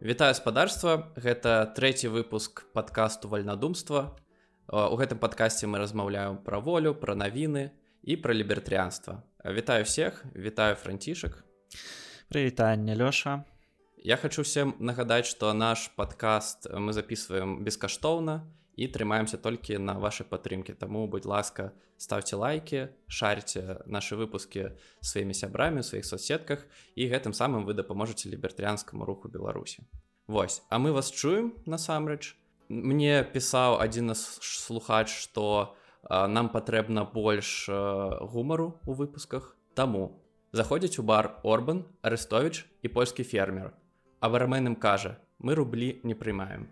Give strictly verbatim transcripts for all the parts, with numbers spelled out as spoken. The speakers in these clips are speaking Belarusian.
Вітаю спадарства, гэта трэці выпуск падкасту вальнадумства. У гэтым падкасце мы размаўляем пра волю, пра навіны і пра лібертарыянства. Вітаю всех, вітаю Францішак. Прывітанне, Лёша. Я хочу всем нагадаць, што наш падкаст мы записываем бескаштоўна і трымаемся толькі на вашай падтрымкі. Таму, будь ласка, ставьте лайки, шарьте наши выпуски сваімі сябрамі ў сваіх соцсетках, і гэтым самым вы дапаможаце лібертарыянскаму руху Беларусі. Вось, а мы вас чуем насамрэч. Мне пісаў адзін наш слухач, што а, нам патрэбна больш а, гумару ў выпусках. Таму заходзіць у бар Орбан, Арестович і польскі фермер. А бармен ім кажа: мы рублі не прымаем.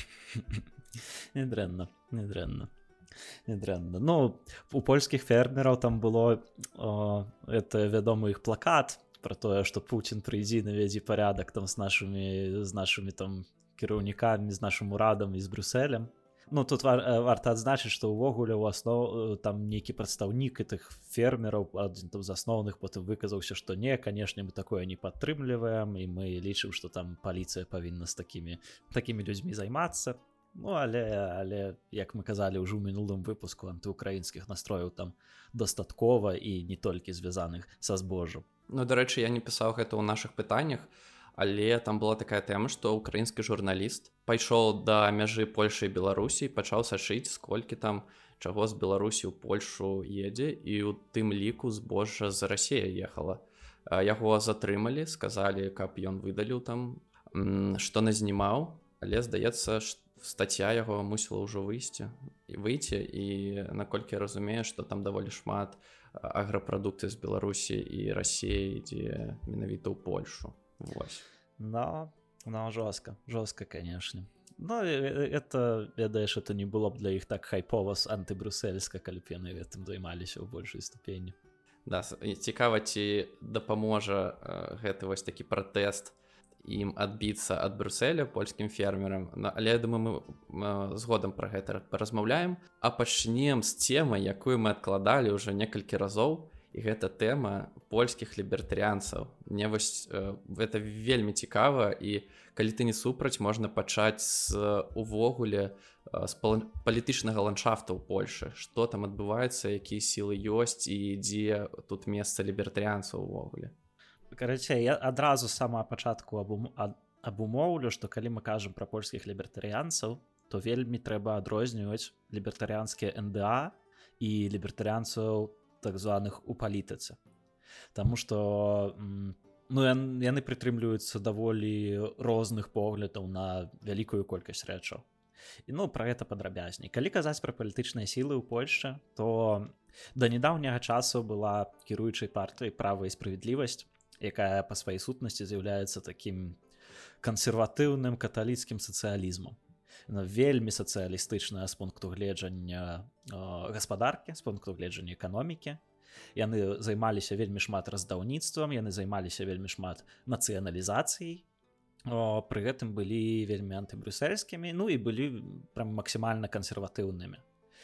Недрэнна, недрэнна. Недрэнна. Ну, у польскіх фермераў там было о, это вядомы іх плакат про тое, што Пуцін прыйдзе, наведзе парядак там з нашымі з нашымі там кіраўнікамі, з нашым урадам і з Брюсселем. Ну, тут вар, варта адзначыць, што ўвогуле ў аснов там нейкі прадстаўнік гэтых фермераў, адзін там з асноўных, потым выказаўся, што не, канешне, мы такое не падтрымліваем, і мы лічым, што там паліцыя павінна з такімі такімі людзьмі займацца. Ну, але, але, як мы казалі ўжо ў мінулым выпуску, антыукраінскіх настрояў там дастаткова і не толькі звязаных са збожжам. Ну, дарэчы, я не пісаў гэта ў нашых пытаннях, але там была такая тэма, што украінскі журналіст пайшоў да мяжы Польшы і Беларусі і пачаў сачыць, сколькі там чаго з Беларусі ў Польшу едзе, і ў тым ліку збожжа з Расіі ехала. Яго затрымалі, сказалі, каб ён выдаліў там, што назнімаў, але здаецца, што статья яго мусіла ўжо выйсці і выйти, і наколькі я разумею, што там даволі шмат аграпрадукты з Беларусі і Расіі ідзе менавіта ў Польшу. Вось. Но, но жорстка, жорстка, конечно. Ну, это, ведаеш, это не было б для іх так хайпова з антыбрусельска, калі б яны гэтым займаліся ў большай ступені. Да, цікава, ці дапаможа гэты вось такі пратэст ім адбіцца ад Брюсселя польскім фермерам. Але я думаю, мы згодам пра гэта паразмаўляем, а пачнем з темы, якую мы адкладалі ўжо некалькі разоў, і гэта тэма польскіх лібертарыянцаў. Мне вось гэта вельмі цікава, і калі ты не супраць, можна пачаць з увогуле з палітычнага ландшафта ў Польшы. Што там адбываецца, якія сілы ёсць і дзе тут месца лібертарыянцаў увогуле. Карацей, я адразу з самага пачатку абум... абумоўлю, што калі мы кажам пра польскіх лібертарыянцаў, то вельмі трэба адрозніваць лібертарыянскія эн дэ а і лібертарыянцаў так званых у палітыцы. Таму што ну, яны прытрымліваюцца даволі розных поглядаў на вялікую колькасць рэчаў. І ну, пра гэта падрабязней. Калі казаць пра палітычныя сілы ў Польшчы, то да нядаўняга часу была кіруючай партыяй «Права і справядлівасць», якая па сваёй сутнасці з'яўляецца такім кансерватыўным каталіцкім сацыялізмам. Яна вельмі сацыялістычная з пункту гледжання гаспадаркі, з пункту гледжання эканомікі. Яны займаліся вельмі шмат раздаўніцтвам, яны займаліся вельмі шмат нацыяналізацыяй, пры гэтым былі вельмі антыбрюссельскімі, ну і былі прям максімальна кансерватыўнымі.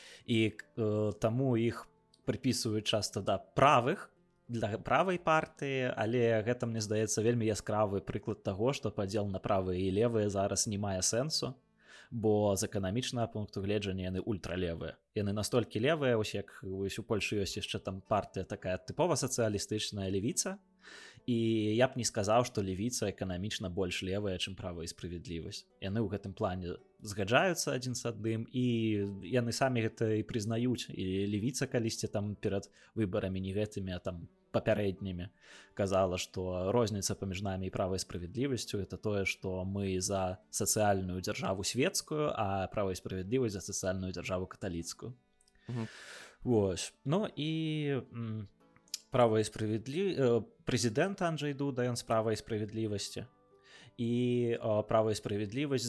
І э, таму іх прыпісваюць часта да правых, для правай партыі, але гэта, мне здаецца, вельмі яскравы прыклад таго, што падзел на правыя і левыя зараз не мае сэнсу, бо з эканамічнага пункту гледжання яны ультралевыя. Яны настолькі левыя, ось як ось у Польшы ёсць яшчэ там партыя такая тыпова сацыялістычная левіца, і я б не сказаў, што левіца эканамічна больш левая, чым права і справядлівасць. Яны ў гэтым плане згаджаюцца адзін з адным, і яны самі гэта і прызнаюць. І левіца калісьці там перад выбарамі не гэтымі, а там папярэднімі казала, што розніца паміж намі і правай справядлівасцю это тое, што мы за сацыяльную дзяржаву светскую, а права і справядлівасць за сацыяльную дзяржаву каталіцкую. Угу. Вось. Ну і м, права і справядлівасць прэзідэнт Анджэй Дуда, ён з права і справядлівасці. І о, права і справядлівасць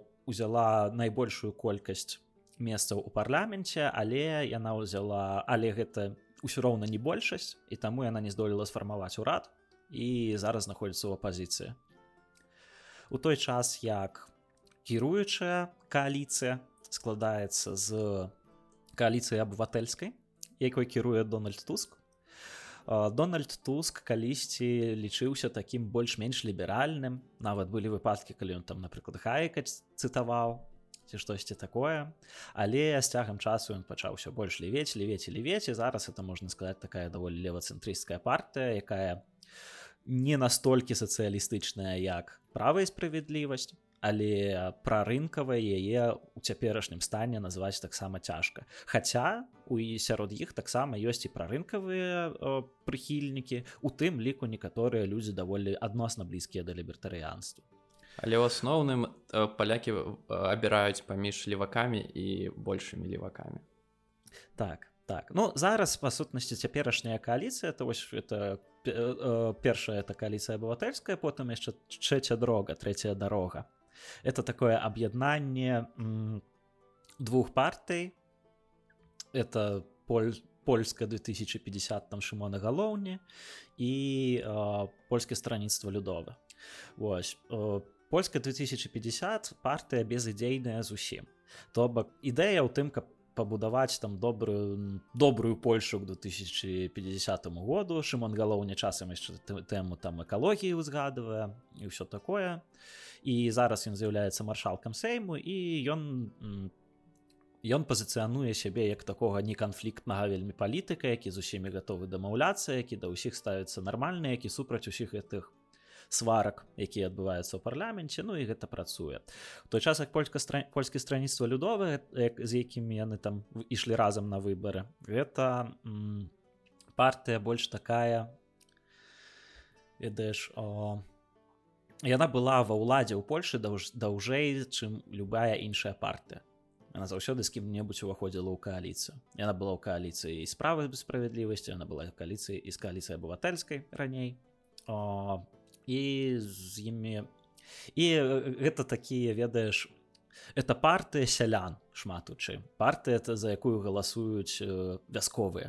узяла найбольшую колькасць месцаў у парламенце, але яна ўзяла, але гэта ўсё роўна не большасць, і таму яна не здолела сфармаваць урад і зараз знаходзіцца ў апазіцыі. У той час, як кіруючая кааліцыя складаецца з кааліцыі абватэльскай, якой кіруе Дональд Туск, Дональд Туск калісьці лічыўся такім больш-менш ліберальным, нават былі выпадкі, калі ён там, напрыклад, Хайека цытаваў ці штосьці такое, але з цягам часу ён пачаў усё больш левець, левець і левець, і зараз это, можна сказаць, такая даволі левацэнтрысцкая партыя, якая не настолькі сацыялістычная, як «Права і справядлівасць», але прарынкавая яе ў цяперашнім стане назваць таксама цяжка. Хаця у і сярод іх таксама ёсць і прарынкавыя прыхільнікі, у тым ліку некаторыя людзі даволі адносна блізкія да лібертарыянства. Але ў асноўным палякі абіраюць паміж левакамі і большымі левакамі. Так, так. Ну, зараз, па сутнасці, цяперашняя кааліцыя, это вось это першая это кааліцыя абывательская, потым яшчэ трэця дорога, трэцяя дарога. Это такое аб'яднанне двух партый. Это поль, польская две тысячи пятьдесят там Шымона Галоўні і э, польскае страніцтва Людове. Вось. Э, польская две тысячи пятьдесят партыя безідзейная зусім. То бок ідэя ў тым, каб пабудаваць там добрую добрую Польшу к две тысячи пятидесятому году. Шымон Галоўні часам яшчэ тэму там экалогіі узгадвае і ўсё такое. І зараз ён з'яўляецца маршалкам Сейму, і ён ён пазіцыянуе сябе як такога неканфліктнага вельмі палітыка, які з усімі гатовы дамаўляцца, які да ўсіх ставіцца нармальна, які супраць усіх гэтых сварак, якія адбываюцца ў парламенце, ну і гэта працуе. У той час, як польскае страніцтва Людове, з якімі яны там ішлі разам на выбары, гэта м, партыя больш такая, ведаеш, о, яна была ва ўладзе ў Польшы даўж, даўжэй, чым любая іншая партыя. Яна заўсёды з кім-небудзь уваходзіла ў кааліцыю. Яна была ў кааліцыі і з Правай і справядлівасці, яна была ў кааліцыі і з кааліцыяй абывательскай раней. О, і з імі... І гэта такія, ведаеш, это партыя сялян шмат у чым. Партыя, за якую галасуюць вясковыя.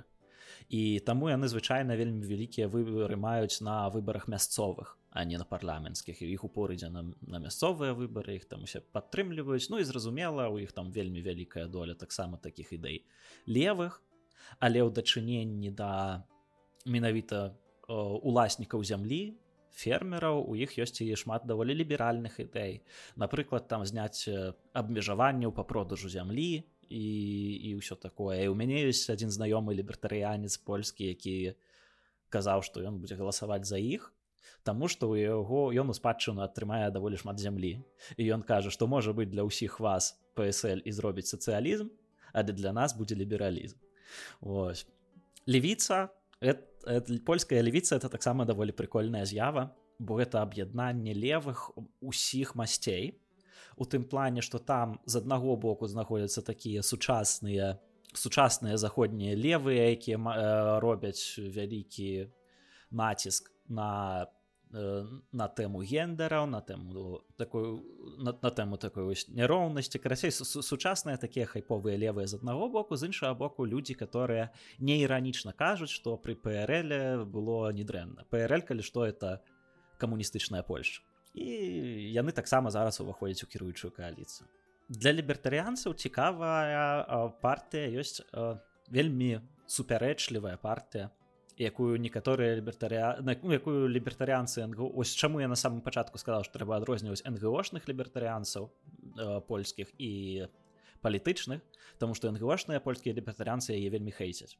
І таму яны звычайна вельмі вялікія выбары маюць на выбарах мясцовых, а не на парламенцкіх. І іх упор ідзе на, на мясцовыя выбары, іх там усе падтрымліваюць. Ну і зразумела, у іх там вельмі вялікая доля таксама такіх ідэй левых, але ў дачыненні да менавіта уласнікаў зямлі, фермераў, у іх ёсць і шмат даволі ліберальных ідэй. Напрыклад, там зняць абмежаванняў па продажу зямлі, і, і ўсё такое. І ў мяне ёсць адзін знаёмы лібертарыянец польскі, які казаў, што ён будзе галасаваць за іх, таму што ў яго ён у спадчыну атрымае даволі шмат зямлі. І ён кажа, што можа быць для ўсіх вас ПСЛ і зробіць сацыялізм, але для нас будзе лібералізм. Вось. Левіца, это, это, польская левіца, это таксама даволі прикольная з'ява, бо гэта аб'яднанне левых усіх масцей. У тым плане, што там з аднаго боку знаходзяцца такія сучасныя сучасныя заходнія левыя, якія э, робяць вялікі націск на, э, на тэму гендераў, на тэму такой, на, на тэму такой вось няроўнасці. Карацей, сучасныя такія хайповыя левыя з аднаго боку, з іншага боку людзі, которые не іранічна кажуць, што пры ПРЛ было недрэнна. ПРЛ, калі што, это камуністычная Польшча. І яны таксама зараз уваходзяць у кіруючую кааліцыю. Для лібертарыянцаў цікавая партыя ёсць вельмі супярэчлівая партыя, якую некаторыя лібертаря... ну, якую лібертарыянцы НГО... Ось чаму я на самым пачатку сказаў, што трэба адрозніваць НГОшных лібертарыянцаў польскіх і палітычных, таму што НГОшныя польскія лібертарыянцы яе вельмі хейцяць.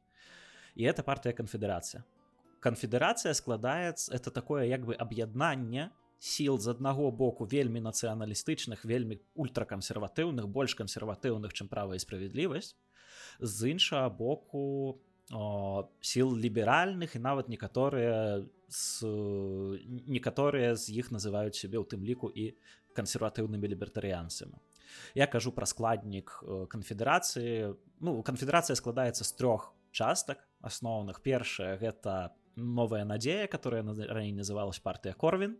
І гэта партыя Канфедэрацыя. Канфедэрацыя складаецца, это такое як бы аб'яднанне сіл з аднаго боку вельмі нацыяналістычных, вельмі ультракансерватыўных, больш кансерватыўных, чым Права і справядлівасць, з іншага боку о, сіл ліберальных, і нават некаторыя з, некаторыя з іх называюць сябе ў тым ліку і кансерватыўнымі лібертарыянцамі. Я кажу пра складнік канфедэрацыі. Ну, канфедэрацыя складаецца з трох частак асноўных. Першая — гэта Новая надзея, которая раней называлась партыя Корвін.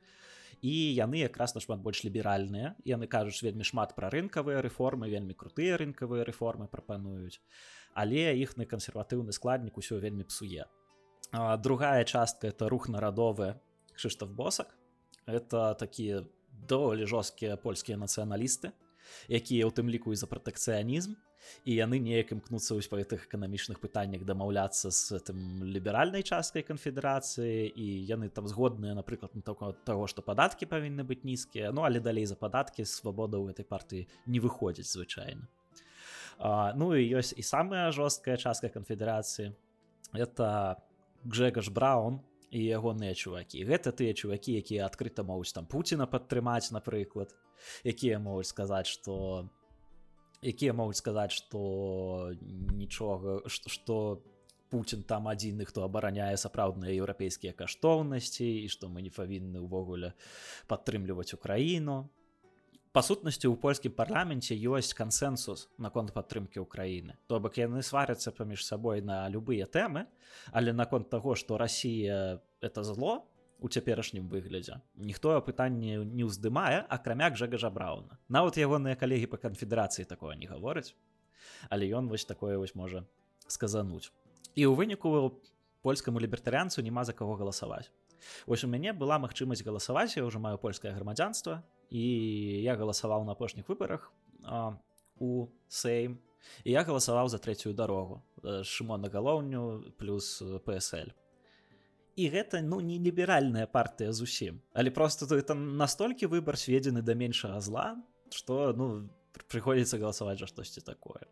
І яны якраз нашмат больш ліберальныя. Яны кажуць вельмі шмат пра рынкавыя рэформы, вельмі крутыя рынкавыя рэформы прапануюць. Але іхны кансерватыўны складнік усё вельмі псуе. А другая частка — это рух нарадовы Кшыштаф Босак. Это такія даволі жорсткія польскія нацыяналісты, якія ў тым ліку і за пратэкцыянізм. і яны неяк імкнуцца вось па гэтых эканамічных пытаннях дамаўляцца з тым ліберальнай часткай канфедэрацыі, і яны там згодныя, напрыклад, на таго, што падаткі павінны быць нізкія, ну але далей за падаткі свабода ў гэтай партыі не выходзіць звычайна. А, ну і ёсць і самая жорсткая частка канфедэрацыі, это Гжэгаш Браун і ягоныя чувакі. Гэта тыя чувакі, якія адкрыта могуць там Пуціна падтрымаць, напрыклад, якія могуць сказаць, што якія могуць сказаць, што нічога, што Пуцін там адзіны, хто абараняе сапраўдныя еўрапейскія каштоўнасці і што мы не павінны ўвогуле падтрымліваць Украіну. Па сутнасці, у польскім парламенце ёсць кансэнсус наконт падтрымкі Украіны. То бок яны сваряцца паміж сабой на любыя тэмы, але наконт таго, што Расія — это зло, у цяперашнім выглядзе ніхто пытанне не ўздымае, акрамя Гжэгаша Брауна. Нават ягоныя калегі па канфедэрацыі такое не гавораць, але ён вось такое вось можа сказануць. І ў выніку польскаму лібертарыянцу няма за каго галасаваць. Вось у мяне была магчымасць галасаваць, я ўжо маю польскае грамадзянства, і я галасаваў на апошніх выбарах а, у Сейм, і я галасаваў за трэцюю дарогу, Шымона Галоўню плюс Пэ Эс Эль. І гэта, ну, не ліберальная партыя зусім, але просто это настолькі выбар сведзены да меншага зла, што, ну, прыходзіцца галасаваць за штосьці такое.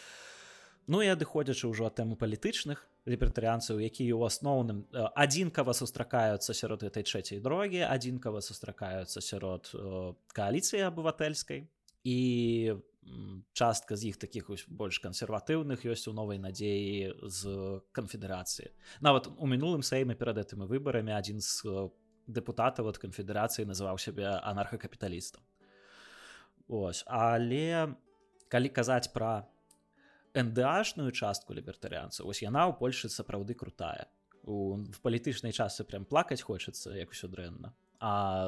Ну і адыходзячы ўжо ад тэмы палітычных лібертарыянцаў, якія ў асноўным адзінкава сустракаюцца сярод гэтай трэцяй дрогі, адзінкава сустракаюцца сярод кааліцыі абыватэльскай, і частка з іх такіх больш кансерватыўных ёсць у Новай надзеі з канфедэрацыі. Нават у мінулым Сейме перад гэтымі выбарамі адзін з дэпутатаў ад канфедэрацыі называў сябе анархакапіталістам. Ось, але калі казаць пра эн дэ ашную частку лібертарыянцаў, вось яна ў Польшы сапраўды крутая. У, в палітычнай частцы прям плакаць хочацца, як усё дрэнна. А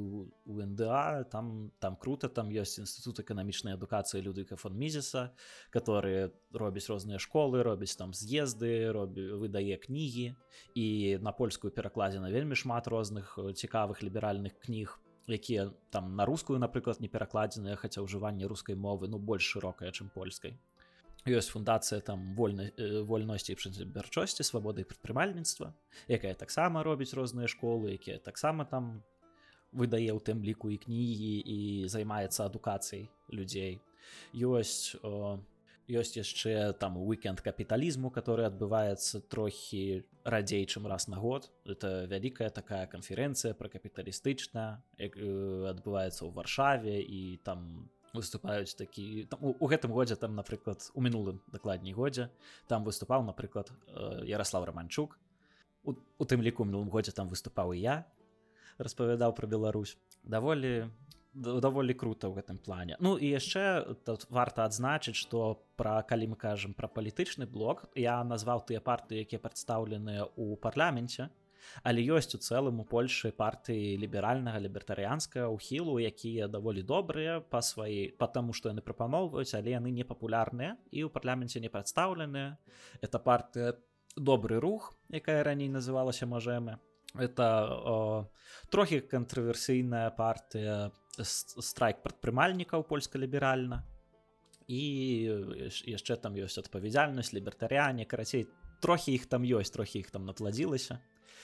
у эн дэ а там, там круто, там ёсць інстытут эканамічнай адукацыі Людвіга фон Мізеса, который робіць розныя школы, робіць там з'езды, робі, выдае кнігі, і на польскую перакладзена вельмі шмат розных цікавых ліберальных кніг, якія там на рускую, напрыклад, не перакладзеныя, хаця ўжыванне рускай мовы, ну, больш шырокае, чым польскай. Ёсць фундацыя там вольна, вольнасці і прадпрымальчасці, свабоды і прадпрымальніцтва, якая таксама робіць розныя школы, якія таксама там выдае ў тым ліку і кнігі і займаецца адукацыяй людзей. Ёсць, о, ёсць яшчэ там уикенд капіталізму, который адбываецца трохі радзей, чым раз на год. Это вялікая такая канферэнцыя пракапіталістычная, адбываецца ў Варшаве, і там выступаюць такі там, у, у гэтым годзе там, напрыклад, у мінулым дакладней годзе там выступаў, напрыклад, Ярослав Романчук, у, у тым ліку у мінулым годзе там выступаў і я, распавядаў пра Беларусь. Даволі даволі крута ў гэтым плане. Ну і яшчэ тут варта адзначыць, што пра калі мы кажам пра палітычны блок, я назваў тыя партыі, якія прадстаўленыя ў парламенце, але ёсць у цэлым у Польшы партыі ліберальнага, лібертарыянскага ўхілу, якія даволі добрыя па сваёй, потому што яны прапаноўваюць, але яны не папулярныя і ў парламенце не прадстаўленыя. Это партыя Добры рух, якая раней называлася Можэмы. Это о, трохі кантраверсійная партыя Страйк прадпрымальнікаў польска-ліберальна. І яшчэ там ёсць адпавядальнасць, лібертарыяне, карацей, трохі іх там ёсць, трохі іх там напладзілася.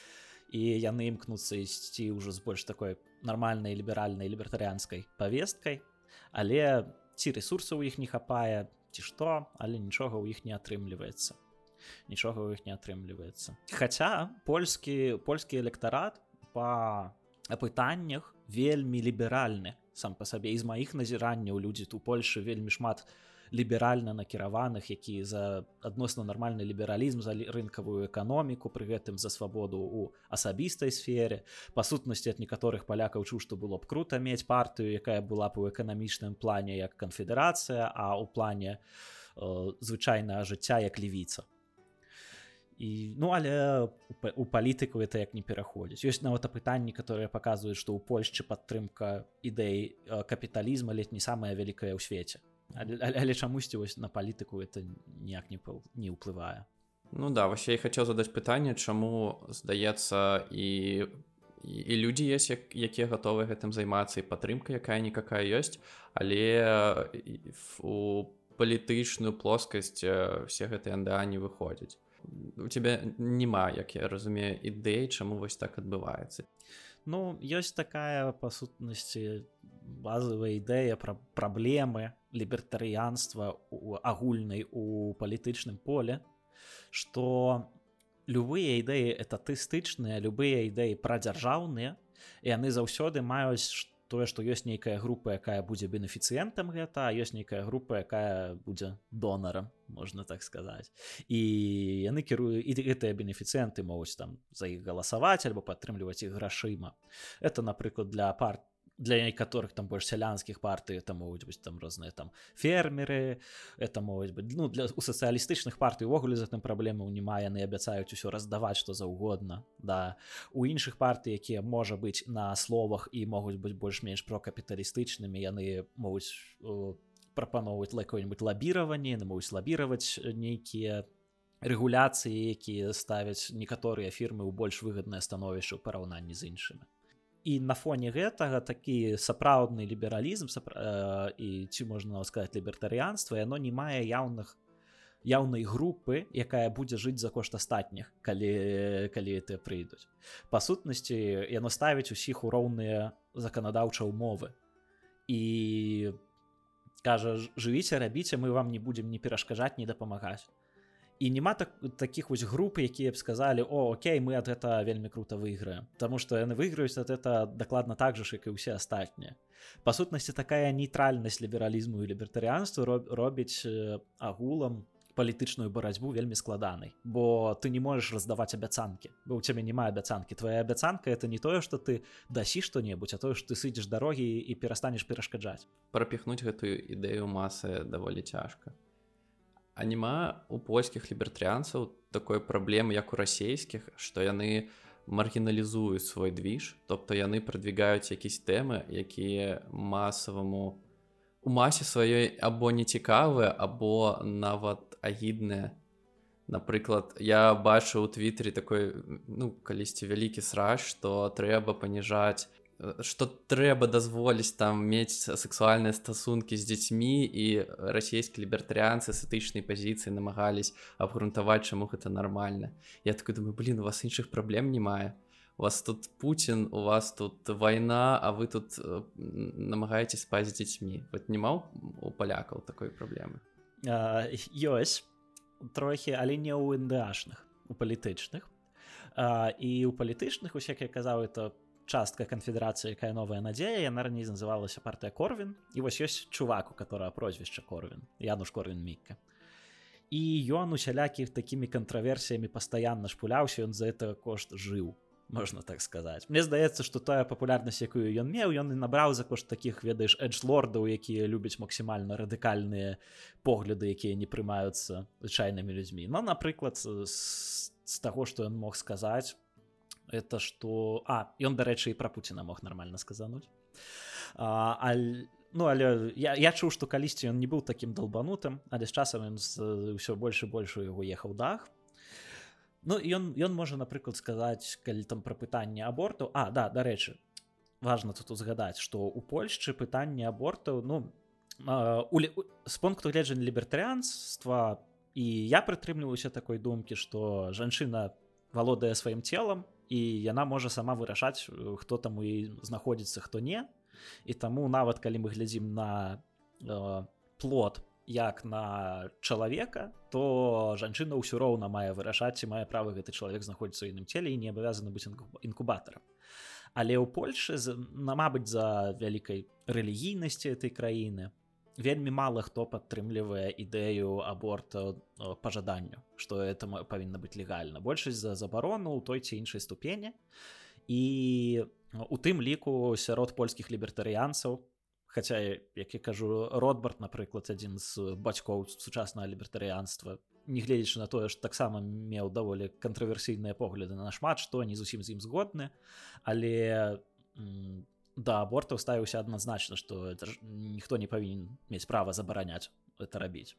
І яны імкнуцца ісці ўжо з больш такой нармальнай ліберальнай лібертарыянскай павесткай, але ці рэсурсаў у іх не хапае, ці што, але нічога ў іх не атрымліваецца. Нічога ў іх не атрымліваецца. Хаця польскі, польскі электарат па апытаннях вельмі ліберальны сам па сабе. І з маіх назіранняў людзі у Польшы вельмі шмат ліберальна накіраваных, якія за адносна нармальны лібералізм, за рынкавую эканоміку, пры гэтым за свабоду ў асабістай сфере. Па сутнасці ад некаторых палякаў чуў, што было б крута мець партыю, якая была б у эканамічным плане як канфедэрацыя, а ў плане э, звычайнага жыцця як левіца. І, ну, але у палітыку это як не пераходзіць. Ёсць нават апытанні, которые паказваюць, што ў Польшчы падтрымка ідэй капіталізма ледзь не самая вялікая ў свеце. Але, але чамусьці вось на палітыку это ніяк не, не ўплывае. Ну да, вось я і хацеў задаць пытанне, чаму, здаецца, і, і, і людзі ёсць, як, якія гатовыя гэтым займацца, і падтрымка якая-никакая ёсць, але у палітычную плоскасць все гэтыя эн дэ а не выходзяць. У тебя няма, як я разумею, ідэй, чаму вось так адбываецца? Ну, ёсць такая, па сутнасці, базавая ідэя пра праблемы лібертарыянства агульнай у палітычным поле, што любыя ідэі этатыстычныя, любыя ідэі прадзяржаўныя, і яны заўсёды маюць тое, што ёсць нейкая група, якая будзе бенефіцыентам гэта, а ёсць нейкая група, якая будзе донарам, можна так сказаць. І яны кіруюць, і гэтыя бенефіцыенты могуць там за іх галасаваць альбо падтрымліваць іх грашыма. Это, напрыклад, для парт для некаторых там больш сялянскіх партый это могуць быць там розныя там фермеры, это могуць быць, ну, для у сацыялістычных партый увогуле з гэтым праблемаў няма, яны абяцаюць усё раздаваць што заўгодна. Да, у іншых партый, якія можа быць на словах і могуць быць больш-менш прокапіталістычнымі, яны могуць прапаноўваць якое-нибудь лабіраванне, яны могуць лабіраваць нейкія рэгуляцыі, якія ставяць некаторыя фірмы ў больш выгаднае становішча ў параўнанні з іншымі. І на фоне гэтага такі сапраўдны лібералізм сапра... і ці можна сказаць лібертарыянства, яно не мае яўных яўнай групы, якая будзе жыць за кошт астатніх, калі калі это прыйдуць. Па сутнасці яно ставіць усіх у роўныя заканадаўчыя ўмовы і кажа, жывіце, рабіце, мы вам не будзем ні перашкаджаць, ні дапамагаць. І няма так, такіх вось груп, якія б сказалі: о, окей, мы ад гэта вельмі крута выйграем. Таму што яны выйграюць ад гэта дакладна так жа, як і ўсе астатнія. Па сутнасці, такая нейтральнасць лібералізму і лібертарыянству робіць агулам палітычную барацьбу вельмі складанай. Бо ты не можаш раздаваць абяцанкі, бо ў цябе няма абяцанкі. Твая абяцанка — это не тое, што ты дасі што-небудзь, а тое, што ты сыдзеш дарогі і перастанеш перашкаджаць. Прапіхнуць гэтую ідэю масы даволі цяжка. А няма у польскіх лібертарыянцаў такой праблемы, як у расейскіх, што яны маргіналізуюць свой двіж, тобто яны прадвігаюць якісь тэмы, якія масаваму у масе сваёй або не цікавыя, або нават агідныя. Напрыклад, я бачу ў твітары такой, ну, калісьці вялікі срач, што трэба паніжаць, што трэба дазволіць там мець сексуальныя стасункі з дзецьмі, і расійскія лібертарыянцы з этычнай пазіцыі намагались абгрунтаваць, чаму гэта нармальна. Я такой думаю, блин, у вас іншых праблем не мае. У вас тут Путін, у вас тут вайна, а вы тут намагаецесь спаць з дзецьмі. Вот няма у палякаў такой праблемы? А, ёсць трохі, але не ў эн дэ ашных, у палітычных. А, і ў палітычных, усе, як я казаў, это частка канфедэрацыі, якая новая надзея, яна раней называлася партыя Корвін, і вось ёсць чувак, у которого прозвішча Корвін, Януш Корвін-Мікке. І ён усялякіх такімі кантраверсіямі пастаянна шпуляўся, ён за это кошт жыў, можна так сказаць. Мне здаецца, што тая папулярнасць, якую ён меў, ён і набраў за кошт такіх, ведаеш, эдж-лордаў, якія любяць максімальна радыкальныя погляды, якія не прымаюцца звычайнымі людзьмі. Ну, напрыклад, з, з таго, што ён мог сказаць, это что... А, ён, дарэчы, і пра Пуціна мог нармальна сказануць. А, аль... Ну, але я, я чуў, што калісьці ён не быў такім долбанутым, але з часам ён ўсё больш і больш у яго ехаў дах. Ну, ён, ён можа, напрыклад, сказаць, калі там пра пытанне абортаў... А, да, дарэчы, важна тут узгадаць, што ў Польшчы пытанне абортаў, ну, у, з пункту гледжання лібертарыянства, і я прытрымліваюся такой думкі, што жанчына валодае сваім целам, і яна можа сама вырашаць, хто там у ёй знаходзіцца, хто не. І таму нават калі мы глядзім на э, плод як на чалавека, то жанчына ўсё роўна мае вырашаць, ці мае права гэты чалавек знаходзіцца ў іным целе і не абавязаны быць інкубатарам. Але ў Польшы, мабыць, за вялікай рэлігійнасці этой краіны, вельмі мала хто падтрымлівае ідэю аборта па жаданню, што это павінна быць легальна. Большасць за забарону ў той ці іншай ступені. І у тым ліку сярод польскіх лібертарыянцаў, хаця, як я кажу, Ротбард, напрыклад, адзін з бацькоў сучаснага лібертарыянства, нягледзячы на тое, што таксама меў даволі кантраверсійныя погляды на шмат што, не зусім з ім згодны, але да абортаў ставіўся адназначна, што ніхто не павінен мець права забараняць это рабіць.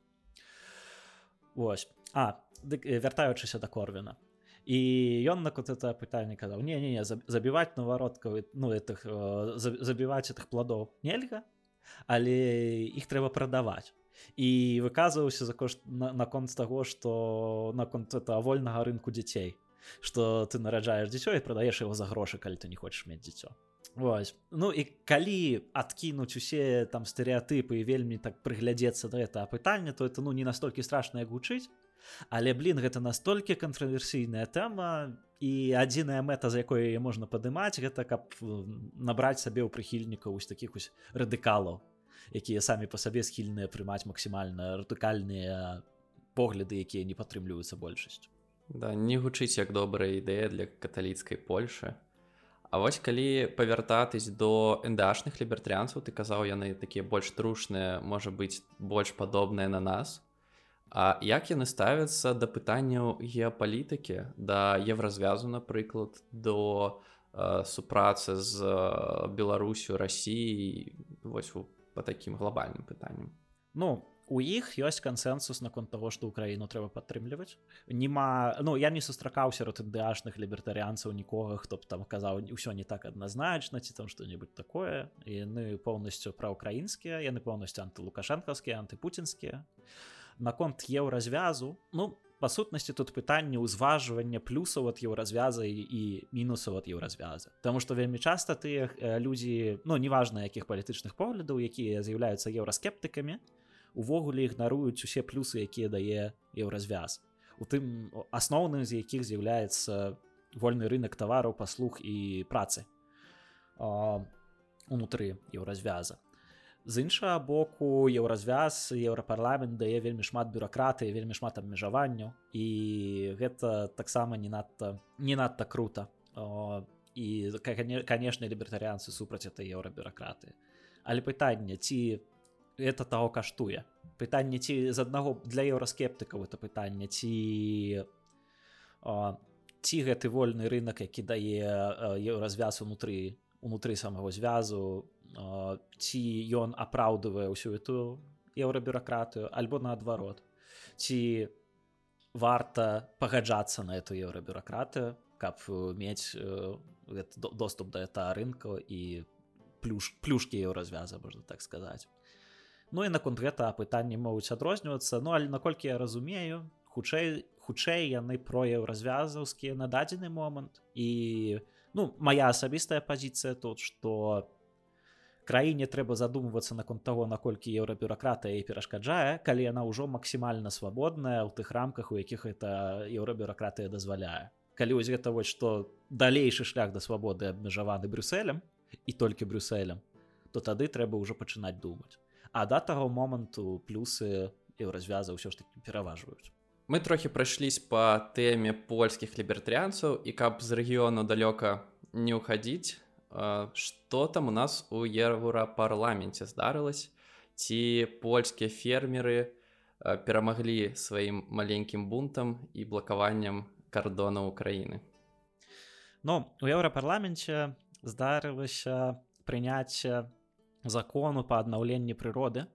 Вось. А, дык, вяртаючыся да Корвіна. І ён на гэта пытанне казаў: не-не-не, забіваць новородкаў, ну, этих, забіваць этих пладоў нельга, але іх трэба прадаваць. і выказваўся за кошт на, наконт таго, што наконт этого вольнага рынку дзяцей, што ты нараджаеш дзіцё і прадаеш яго за грошы, калі ты не хочаш мець дзіцё. Вось. Ну і калі адкінуць усе там стэрэатыпы і вельмі так прыглядзецца да гэтага пытання, то это ну не настолькі страшна, як гучыць, але блин, гэта настолькі кантраверсійная тэма, і адзіная мэта, за якой яе можна падымаць, гэта каб набраць сабе ў прыхільнікаў вось такіх вось радыкалаў, якія самі па сабе схільныя прымаць максімальна радыкальныя погляды, якія не падтрымліваюцца большасцю. Да, не гучыць як добрая ідэя для каталіцкай Польшы. А вось калі павяртатыць до эндашных лібертарыянцаў, ты казаў, яны такія больш трушныя, можа быць, больш падобныя на нас. А як яны ставяцца да пытанняў геапалітыкі, да еўразвязу, напрыклад, до э, супрацы з Беларусю, Расіяй, вось па такім глобальным пытанням? Ну, у іх ёсць кансэнсус наконт таго, што ўкраіну трэба падтрымліваць. Нема, ну, я не сустракаў сярод эндашных лібертарыянцаў нікога, хто б там казаў, ўсё не так адназначна, ці там што-небудзь такое. Яны поўнасцю праўкраінскія, яны поўнасцю антылукашэнкаўскія, антыпуцінскія. Наконт еўразвязу, ну, па сутнасці тут пытанне ўзважвання плюсаў ад еўразвяза і, і мінусаў ад еўразвяза. Таму што вельмі часта тыя э, людзі, ну, неважна якіх палітычных поглядаў, якія з'яўляюцца еўраскептыкамі, увогуле ігнаруюць усе плюсы, якія дае еўразвяз. У тым асноўным з якіх з'яўляецца вольны рынак тавараў, паслуг і працы а, унутры еўразвяза. З іншага боку, еўразвяз, еўрапарламент дае вельмі шмат бюракратыі, вельмі шмат абмежаванняў, і гэта таксама не надта, не надта крута. А, і, канешне, лібертарыянцы супраць этой еўрабюракратыі. Але пытанне, ці это таго каштуе. Пытанне, ці з аднаго для еўраскептыкаў это пытанне, ці а, ці гэты вольны рынак, які дае еўразвяз унутры, унутры самого звязу, а, ці ён апраўдывае ўсю эту еўрабюракратыю, альбо наадварот. Ці варта пагаджацца на эту еўрабюракратыю, каб мець э, доступ да гэтага рынка і плюш, плюшкі еўразвяза, можна так сказаць. Ну і наконт гэтага пытанні могуць адрознівацца, ну але наколькі я разумею, хутчэй, хутчэй яны проеўразвязаўскія на дадзены момант. І ну, моя асабістая пазіцыя тут, што краіне трэба задумвацца наконт таго, наколькі еўрабюракратыя яе перашкаджае, калі яна ўжо максімальна свабодная ў тых рамках, у якіх гэта еўрабюракратыя дазваляе. Калі вось гэта вось, што далейшы шлях да свабоды абмежаваны Брюсселем і толькі Брюсселем, то тады трэба ўжо пачынаць думаць. А да таго моманту плюсы еўразвяза ўсё ж такі пераважваюць. Мы трохі прайшліся па тэме польскіх лібертарыянцаў, і каб з рэгіёну далёка не ўхадзіць, што там у нас у еўрапарламенце здарылася? Ці польскія фермеры перамаглі сваім маленькім бунтам і блакаваннем кардонаў Украіны? Ну, у еўрапарламенце здарылася прыняцце закону па аднаўленні прыроды,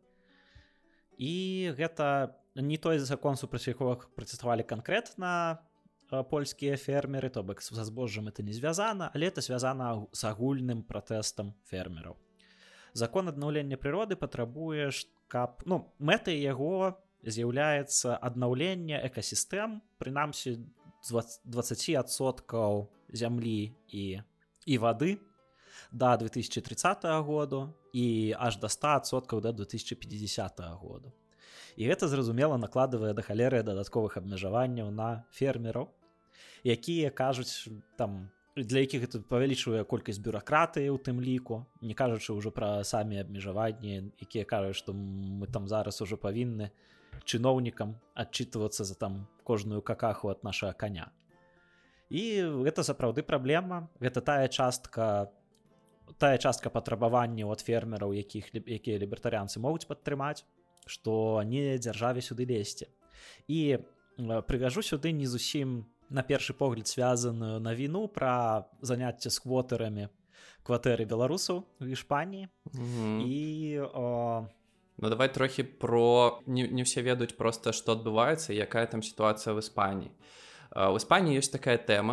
і гэта не той закон, супраць якога пратэставалі канкрэтна польскія фермеры, то бок са збожжам это не звязана, але это звязана з агульным пратэстам фермераў. Закон аднаўлення прыроды патрабуе, каб, ну, мэтай яго з'яўляецца аднаўленне экасістэм, прынамсі дваццаць адсоткаў зямлі і, і вады да две тысячи тридцатого году і аж да ста адсоткаў да две тысячи пятидесятого году. І гэта, зразумела, накладывае да халеры дадатковых абмежаванняў на фермераў, якія кажуць, там, для якіх это павялічвае колькасць бюракратыі ў тым ліку, не кажучы ўжо пра самі абмежаванні, якія кажуць, што мы там зараз ужо павінны чыноўнікам адчытвацца за там кожную какаху ад нашага коня. І гэта сапраўды праблема, гэта тая частка тая частка патрабаванняў ад фермераў, якіх, якія лібертарыянцы могуць падтрымаць, што не дзяржаве сюды лезці. І прывяжу сюды не зусім на першы погляд звязаную навіну пра заняцце сквотарамі кватэры беларусаў у Іспаніі. Mm-hmm. І о... Ну давай трохі про... Не, не ўсе ведаюць проста, што адбываецца, якая там сітуацыя ў Іспаніі. У Іспаніі ёсць такая тэма,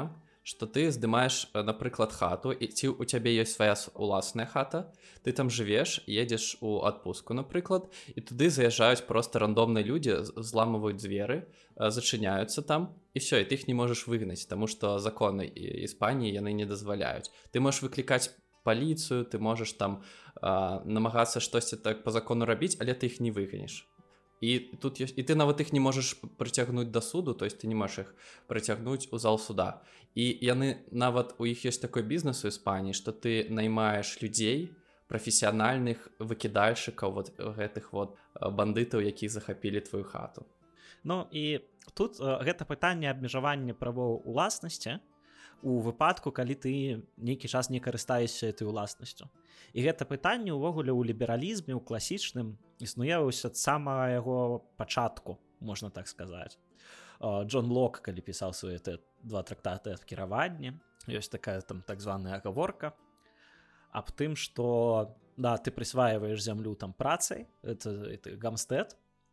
что ты здымаешь, напрыклад, хату, і ці у цябе ёсць свая уласная хата, ты там жывеш, едзеш у адпустку, напрыклад, і туды заязджаюць просто рандомныя людзі, зламваюць дзверы, зачыняюцца там, і все, і ты іх не можаш выгнаць, таму што законы Іспаніі яны не дазваляюць. Ты можаш выклікаць паліцыю, ты можаш там а, намагацца штосьці так па закону рабіць, але ты іх не выганіш. І тут ёсць, і ты нават іх не можаш прыцягнуць да суду, то есть ты не можаш іх прыцягнуць у зал суда. І яны нават у іх ёсць такой бізнес у Іспаніі, што ты наймаеш людзей, прафесіянальных выкідальшчыкаў вот гэтых вот бандытаў, якія захапілі твою хату. Ну і тут гэта пытанне абмежавання правоў уласнасці у выпадку, калі ты нейкі час не карыстаешся этой уласнасцю. І гэта пытанне ўвогуле ў лібералізме, у класічным існуе ад самага яго пачатку, можна так сказаць. Джон Лок, калі пісаў свае два трактаты аб кіраванні, ёсць такая там так званая агаворка аб тым, што да, ты прысваиваеш зямлю там працай, это, это гамстэд,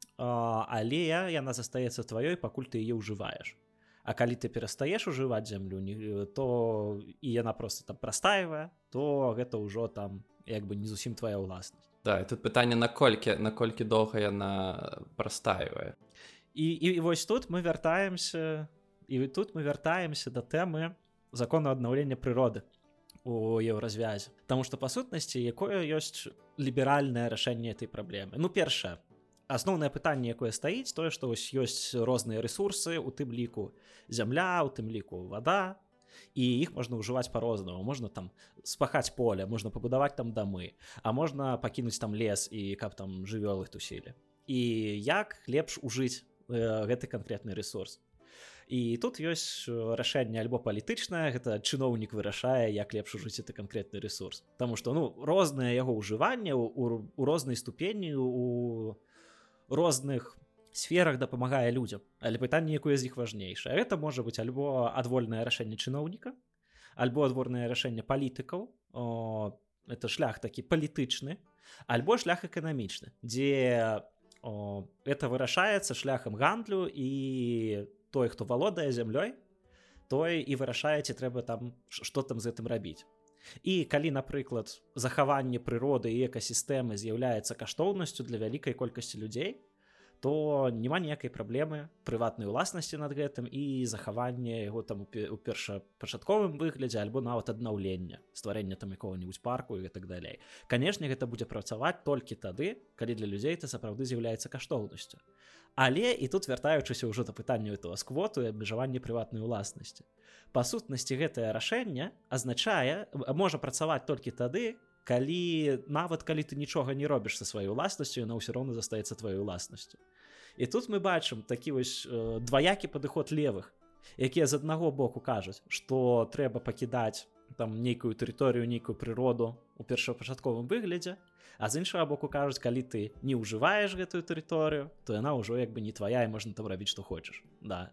але яна застаецца тваёй, пакуль ты яе ўжываеш. А калі ты перастаеш ужываць зямлю, то і яна просто там прастаивае, то гэта ўжо там як бы не зусім твоя ўласнасць. Да, і тут пытанне, наколькі, наколькі доўга яна прастаивае. І, і, і вось тут мы вяртаемся, і тут мы вяртаемся да тэмы закону аднаўлення прыроды у еўразвязе. Таму што па сутнасці, якое ёсць ліберальнае рашэнне этой праблемы. Ну, першае, асноўнае пытанне, якое стаіць, тое, што ось ёсць розныя рэсурсы, у тым ліку зямля, у тым ліку вада, і іх можна ўжываць па-рознаму. Можна там спахаць поле, можна пабудаваць там дамы, а можна пакінуць там лес, і каб там жывёлы тусілі. І як лепш ужыць э, гэты канкрэтны рэсурс. І тут ёсць рашэнне альбо палітычнае, гэта чыноўнік вырашае, як лепш ужыць гэты канкрэтны рэсурс. Таму што ну, рознае яго ўжыванне у, у рознай ступені, у розных сферах дапамагае людзям, але пытанне, якое з іх важнейшае. Гэта можа быць альбо адвольнае рашэнне чыноўніка, альбо адвольнае рашэнне палітыкаў, о, это шлях такі палітычны, альбо шлях эканамічны, дзе о, это вырашаецца шляхам гандлю, і той, хто валодае зямлёй, той і вырашае, ці трэба там, што там з гэтым рабіць. І калі, напрыклад, захаванне прыроды і экасістэмы з'яўляецца каштоўнасцю для вялікай колькасці людзей, то няма ніякай праблемы прыватнай уласнасці над гэтым і захаванне яго там у першапачатковым выглядзе альбо нават аднаўлення, стварэння там якога-небудзь парку і так далей. Канешне, гэта будзе працаваць толькі тады, калі для людзей это сапраўды з'яўляецца каштоўнасцю. Але і тут вяртаючыся ўжо да пытання этого сквоту і абмежавання прыватнай уласнасці. Па сутнасці гэтае рашэнне азначае, можа працаваць толькі тады, калі нават калі ты нічога не робіш са сваёй уласнасцю, яна ўсё роўна застаецца тваёй уласнасцю. І тут мы бачым такі вось э, дваякі падыход левых, якія з аднаго боку кажуць, што трэба пакідаць там нейкую тэрыторыю, нейкую прыроду у першапачатковым выглядзе, а з іншага боку кажуць, калі ты не ўжываеш гэтую тэрыторыю, то яна ўжо як бы не твая і можна там рабіць што хочаш. Да.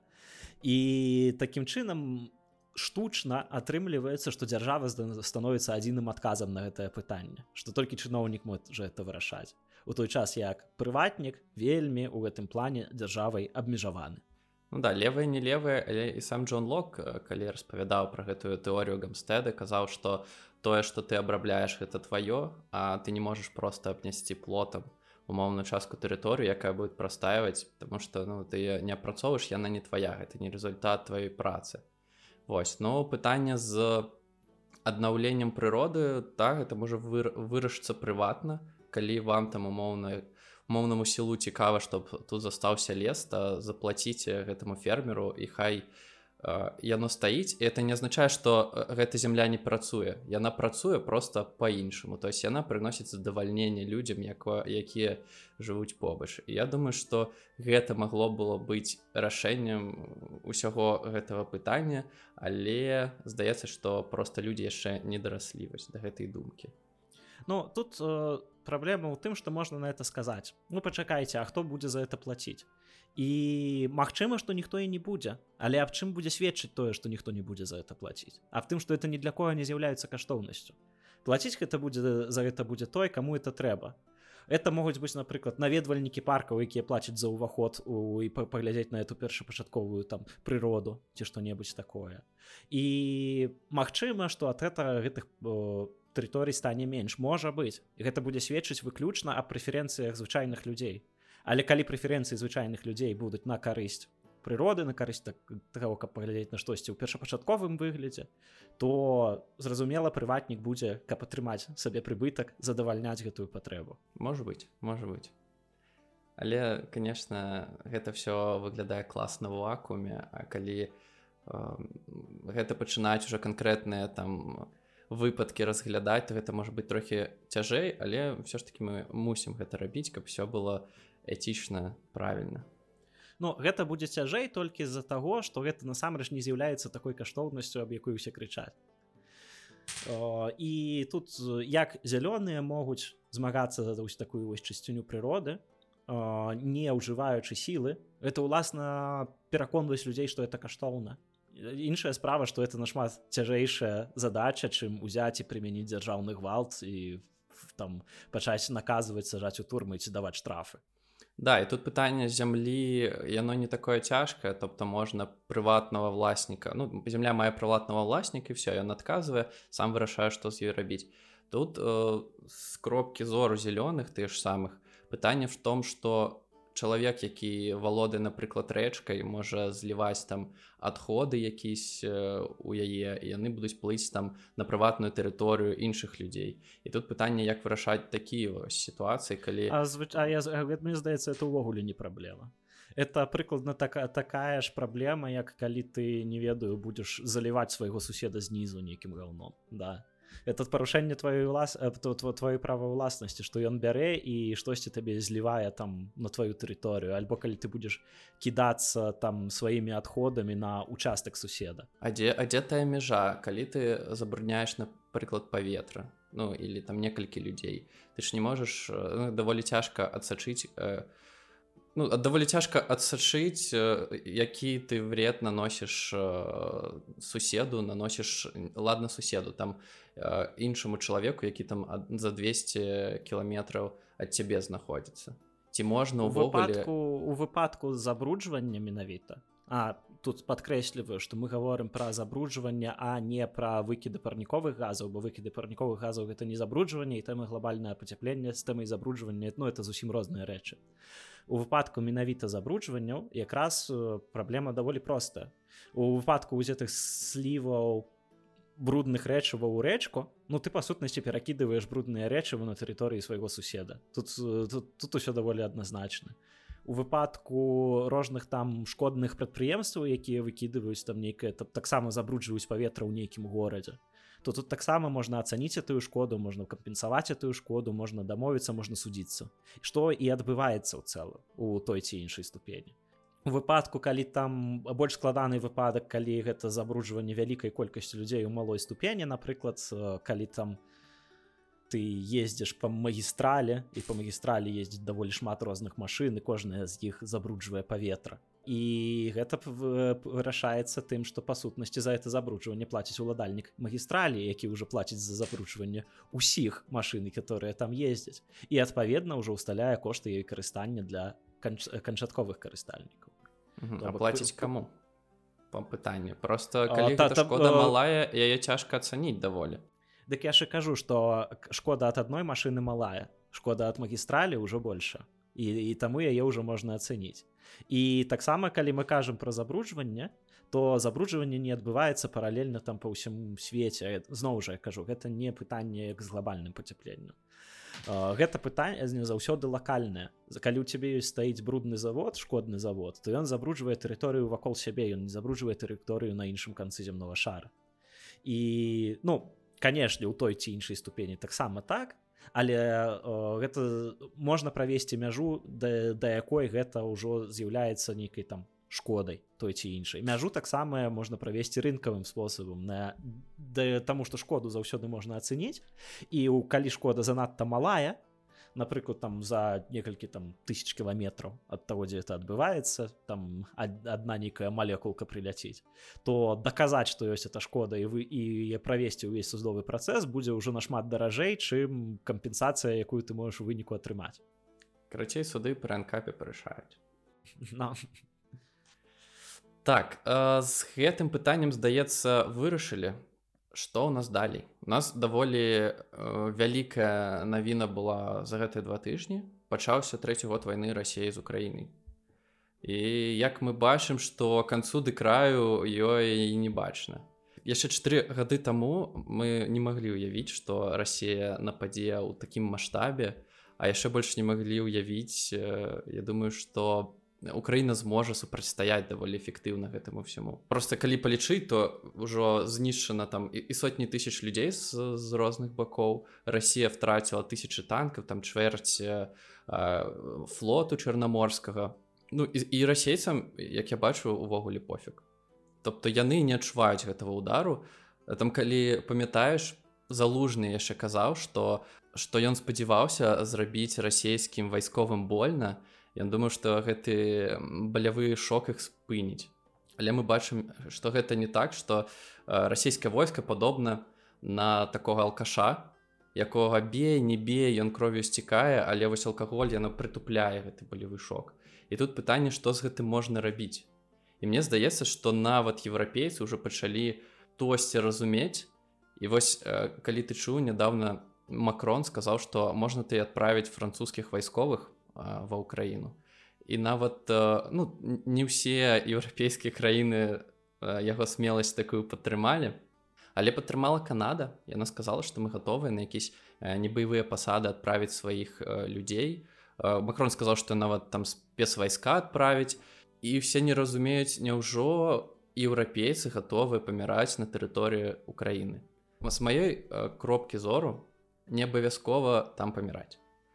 І такім чынам штучна атрымліваецца, што дзяржава становіцца адзіным адказам на гэтае пытанне, што толькі чыноўнік можа гэта вырашаць. У той час як прыватнік вельмі ў гэтым плане дзяржавай абмежаваны. Ну да, левыя не левыя, але і сам Джон Лок, калі распавядаў пра гэтую тэорыю Гамстэда, казаў, што тое, што ты абрабляеш, гэта тваё, а ты не можаш проста абнясці плотам умоўную частку тэрыторыю, якая будет прастаиваць, таму што ну, ты не апрацоўваеш, яна не твая, гэта не результат тваёй працы. Вось, ну пытанне з аднаўленнем прыроды, так, гэта можа вырашыцца прыватна, калі вам там умоўна умоўнаму сілу цікава, чтоб тут застаўся лес, то заплаціце гэтаму фермеру і хай э, яно стаіць. І это не азначае, што гэта зямля не працуе. Яна працуе просто па-іншаму. То есть яна прыносіць задавальненне людзям, яко, якія жывуць побач. І я думаю, што гэта магло было быць рашэннем усяго гэтага пытання, але здаецца, што просто людзі яшчэ не дараслі вось да гэтай думкі. Ну, тут э, праблема ў тым, што можна на это сказаць. Ну, пачакайце, а хто будзе за это плаціць? І магчыма, што ніхто і не будзе. Але аб чым будзе сведчыць тое, што ніхто не будзе за это плаціць? А в тым, што это ні для кого не з'яўляецца каштоўнасцю. Плаціць гэта будзе, за гэта будзе той, каму это трэба. это могуць быць, напрыклад, наведвальнікі паркаў, якія плацяць за ўваход у, і паглядзець на эту першапачатковую там прыроду ці што-небудзь такое. І магчыма, што ад гэта гэтых тэрыторый стане менш. Можа быць. І гэта будзе сведчыць выключна аб прэферэнцыях звычайных людзей. Але калі прэферэнцыі звычайных людзей будуць на карысць прыроды, на карысць так, таго, каб паглядзець на штосьці ў першапачатковым выглядзе, то, зразумела, прыватнік будзе, каб атрымаць сабе прыбытак, задавальняць гэтую патрэбу. Можа быць, можа быць. Але, конечно, гэта ўсё выглядае класна ў вакууме, а калі э, гэта пачынаць уже канкрэтныя там выпадкі разглядаць, то гэта можа быць трохі цяжэй, але ўсё ж такі мы мусім гэта рабіць, каб усё было этычна, правільна. Ну, гэта будзе цяжэй толькі з-за таго, што гэта насамрэч не з'яўляецца такой каштоўнасцю, аб якой усе крычаць. О, і тут як зялёныя могуць змагацца за такую вось чысціню прыроды, о, не ўжываючы сілы, гэта, уласна, пераконваць людзей, што это каштоўна. Іншая справа, што это нашмат цяжэйшая задача, чым узяць і прымяніць дзяржаўны гвалт і там пачаць наказваць, сажаць у турмы ці даваць штрафы. Да, і тут пытанне зямлі, яно не такое цяжкае, тобто можна прыватнага власніка, ну, зямля мае прыватнага власніка, і все, ён адказвае, сам вырашае, што з ёй рабіць. Тут э, з кропкі зору зялёных, тых ж самых, пытанне в том, што чалавек, які валодае, напрыклад, рэчкай, можа зліваць там адходы якісь у яе, і яны будуць плыць там на прыватную тэрыторыю іншых людзей. І тут пытанне, як вырашаць такія сітуацыі, калі... А, звыч... а я... мне здаецца, это ўвогуле не праблема. Это прыкладна так... такая ж праблема, як калі ты, не ведаю, будзеш заліваць свайго суседа знізу нейкім гаўном, да. Это парушэнне твоей улас... твоей права ўласнасці, што ён бярэ і штосьці табе злівае там на твою тэрыторыю, альбо калі ты будзеш кідацца там сваімі адходамі на участак суседа. А дзе, а дзе тая мяжа, калі ты забруняеш, напрыклад, паветра, ну, или там некалькі людзей, ты ж не можаш, ну, даволі цяжка адсачыць, э, ну, даволі цяжка адсачыць, э, які ты вред наносіш э, суседу, наносіш, ладно, суседу, там э, іншаму чалавеку, які там ад, за двесце кіламетраў ад цябе знаходзіцца. Ці можна ўвогуле... Выпадку, у выпадку забруджвання менавіта, а тут падкрэсліваю, што мы гаворым пра забруджванне, а не пра выкіды парніковых газаў, бо выкіды парніковых газаў гэта не забруджванне, і тэма глобальнае пацяпленне з тэмай забруджвання, ну, это зусім розныя рэчы. У выпадку менавіта забруджванняў якраз праблема даволі простая. У выпадку узятых сліваў брудных рэчываў у рэчку, ну ты па сутнасці перакідываеш брудныя рэчывы на тэрыторыі свайго суседа. Тут, тут, тут усё даволі адназначна. У выпадку розных там шкодных прадпрыемстваў, якія выкідваюць там нейкае, таксама забруджваюць паветра ў нейкім горадзе, то тут таксама можна ацаніць этую шкоду, можна кампенсаваць этую шкоду, можна дамовіцца, можна судзіцца. Што і адбываецца ў цэлым у той ці іншай ступені. У выпадку, калі там больш складаны выпадак, калі гэта забруджванне вялікай колькасці людзей у малой ступені, напрыклад, калі там ты ездзіш па магістралі, і па магістралі ездзіць даволі шмат розных машын, і кожная з іх забруджвае паветра. І гэта вырашаецца тым, што па сутнасці за гэта забруджванне плаціць уладальнік магістралі, які ўжо плаціць за забруджванне ўсіх машын, якія там ездзяць. І, адпаведна, ўжо ўсталяе кошты яе карыстання для канч... канчатковых карыстальнікаў. Угу. А плаціць каму? Па пытанне. Проста, калі а, гэта та, шкода та, малая, яе цяжка ацаніць даволі. Дык я ж і кажу, што шкода ад адной машыны малая, шкода ад магістралі ўжо больша. І, і таму яе ўжо можна ацаніць. І таксама, калі мы кажам пра забруджванне, то забруджванне не адбываецца паралельна там па ўсяму свеце. Зноў жа, я кажу, гэта не пытанне як з глобальным пацяпленнем. Гэта пытанне заўсёды лакальнае. Калі ў цябе ёсць стаіць брудны завод, шкодны завод, то ён забруджвае тэрыторыю вакол сябе, ён не забруджвае тэрыторыю на іншым канцы зямнога шара. І, ну, канешне, у той ці іншай ступені таксама так, але о, гэта можна правесці мяжу, да, да якой гэта ўжо з'яўляецца нейкай там шкодай той ці іншай. Мяжу таксама можна правесці рынкавым спосабам, на, да, таму што шкоду заўсёды можна ацэніць, і ў, калі шкода занадта малая, напрыклад там за некалькі там тысяч кіламетраў ад таго, дзе это адбываецца, там адна нейкая малекулка прыляціць, то даказаць, што ёсць эта шкода і вы і правесці ўвесь судовы працэс будзе ўжо нашмат даражэй, чым кампенсацыя, якую ты можаш у выніку атрымаць. Карацей, суды пры анкапе парашаюць. No. Так, э, з гэтым пытаннем, здаецца, вырашылі, што ў нас далей. У нас даволі э, вялікая навіна была за гэтыя два тыжні. Пачаўся трэці год вайны Расіі з Украінай. І як мы бачым, што канцу ды краю ёй не бачна. Яшчэ чатыры гады таму мы не маглі ўявіць, што Расія нападзе ў такім маштабе, а яшчэ больш не маглі ўявіць, э, я думаю, што Украіна зможа супрацьстаяць даволі эфектыўна гэтаму всяму. Просто калі палічыць, то ўжо знішчана там і, і сотні тысяч людзей з, з розных бакоў. Расія втраціла тысячы танкаў, там чвэрць э, флоту чарнаморскага. Ну і, і расейцам, як я бачу, увогуле пофіг. Тобто яны не адчуваюць гэтага удару. Там калі памятаеш, Залужны яшчэ казаў, што што ён спадзяваўся зрабіць расійскім вайсковым больна. Я думаю, што гэты балявы шок іх спыніць. Але мы бачым, што гэта не так, што расійскае войска падобна на такога алкаша, якога бей, не бей, ён кров'ю сцікае, але вось алкаголь яно прытупляе гэты балявы шок. І тут пытанне, што з гэтым можна рабіць. І мне здаецца, што нават еўрапейцы ўжо пачалі тосьці разумець. І вось калі ты чуў, нядаўна Макрон сказаў, што можна ты адправіць французскіх вайсковых ва Украіну. І нават ну, не ўсе еўрапейскія краіны яго смеласць такую падтрымалі, але падтрымала Канада. Яна сказала, што мы гатовыя на якісь небаевыя пасады адправіць сваіх людзей. Макрон сказаў, што нават там спецвайска адправіць. І ўсе не разумеюць, няўжо еўрапейцы гатовыя паміраць на тэрыторыі Украіны. З маёй кропкі зору не абавязкова там паміраць.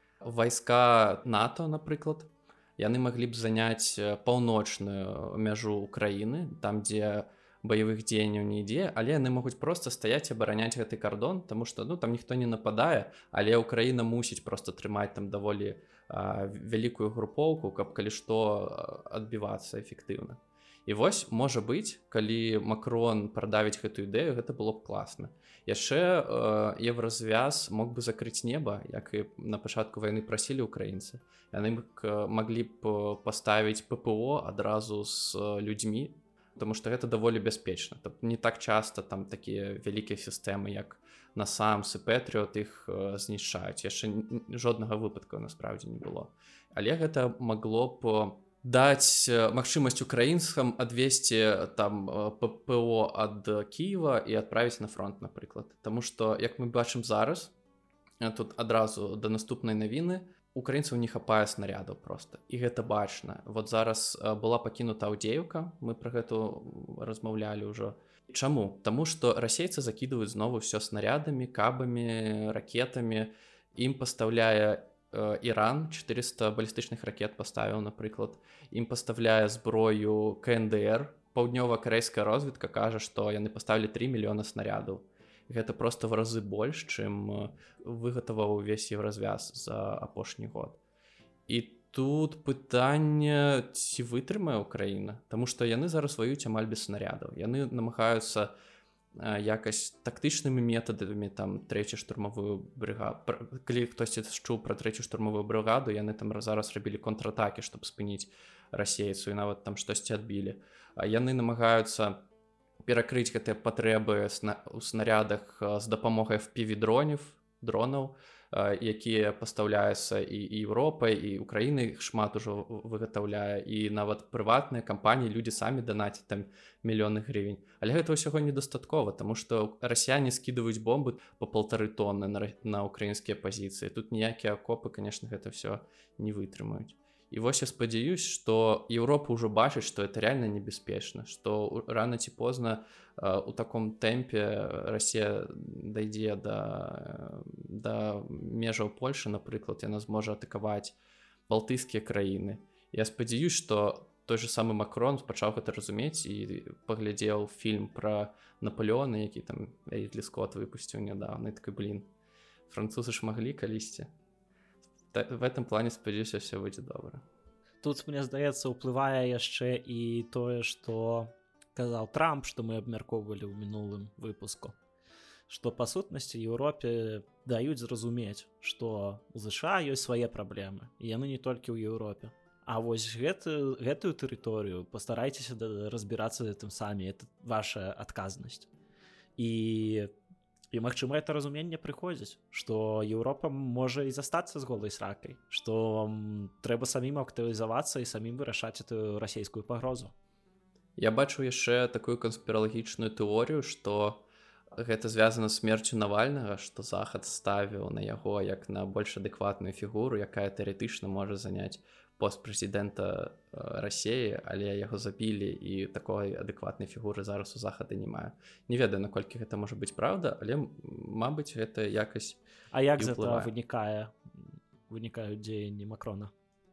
Вайска НАТО, напрыклад, яны маглі б заняць паўночную мяжу Украіны, там, дзе баявых дзеянняў не ідзе, але яны могуць проста стаяць і абараняць гэты кардон, таму што ну, там ніхто не нападае, але Украіна мусіць проста трымаць там даволі а, вялікую групоўку, каб калі што адбівацца эфектыўна. І вось, можа быць, калі Макрон прадавіць гэтую ідэю, гэта было б класна. Яшчэ э, еўразвяз мог бы закрыць неба, як і на пачатку вайны прасілі украінцы. Яны маглі б паставіць ППО адразу з людзьмі, тому што гэта даволі бяспечна. Не так часта там такія вялікія сістэмы, як насамс і Пэтріот, іх э, знішчаюць. Яшчэ жоднага выпадка насправді не было. Але гэта магло б даць магчымасць украінцам адвесці там ППО ад Кіева і адправіць на фронт, напрыклад. Таму што, як мы бачым зараз, тут адразу да наступнай навіны, украінцаў не хапае снарядаў проста. І гэта бачна. Вот зараз была пакінута Аўдзеўка, мы пра гэта размаўлялі ўжо. Чаму? Таму што расейцы закідваюць знову ўсё снарядамі, кабамі, ракетамі. Ім пастаўляе Іран, чатырыста балістычных ракет паставіў, напрыклад. Ім пастаўляе зброю ка эн дэ эр. Паўднёва-карэйская розведка кажа, што яны паставілі тры мільёна снарядаў. Гэта проста в разы больш, чым выгатаваў увесь еўразвяз за апошні год. І тут пытанне, ці вытрымае Украіна, таму што яны зараз ваююць амаль без снарядаў. Яны намагаюцца якасць тактычнымі метадамі там трэцюю штурмавую брыгаду. Калі хтосьці чуў пра трэцюю штурмавую брыгаду, яны там зараз рабілі контратакі, щоб спыніць расейцу, і нават там штосьці адбілі. Яны намагаюцца перакрыць гэтыя патрэбы ў снарядах з дапамогай эф пі ві-дронів, дронаў, якія пастаўляюцца і Еўропай, і Украіны шмат ужо выгатаўляе, і нават прыватныя кампаніі, людзі самі данацяць там мільёны гривень. Але гэта ўсяго недастаткова, таму што расіяне скідваюць бомбы па паўтары тонны на, на украінскія пазіцыі. Тут ніякія акопы, конечно, гэта все не вытрымаюць. І вось я спадзяюсь, што Еўропа ўжо бачыць, што это реально небяспечна, што рана ці позна у таком тэмпе Расія дайдзе да, да межаў Польшы, напрыклад, яна зможа атакаваць балтыйскія краіны. Я спадзяюсь, што той же самы Макрон пачаў гэта разумець і паглядзеў фільм пра Наполеона, які там Рідлі Скотт выпусціў нядаўна, і такой, блін, французы ж маглі калісьці в этом плане спадзяюся, все будзе добра. Тут, мне здаецца, уплывае яшчэ і тое, што казаў Трамп, што мы абмяркоўвалі ў мінулым выпуску, што па сутнасці Еўропе даюць зразумець, што ў ЗША ёсць свае праблемы, і яны не толькі ў Еўропе. А вось гэты, гэтую тэрыторыю пастарайцеся разбірацца з гэтым самі, это ваша адказнасць. І, і магчыма, это разуменне прыходзіць, што Еўропа можа і застацца з голай сракай, што трэба самім актывізавацца і самім вырашаць эту расійскую пагрозу. Я бачу яшчэ такую канспіралагічную тэорыю, што гэта звязана з смерцю Навальнага, што Захад ставіў на яго як на больш адэкватную фігуру, якая тэарэтычна можа заняць пост прэзідэнта Расіі, але яго забілі і такой адэкватнай фігуры зараз у Захада не мае. Не ведаю, наколькі гэта можа быць праўда, але, мабыць, гэта якасць А як з этого вынікае вынікаюць дзеянні Макрона?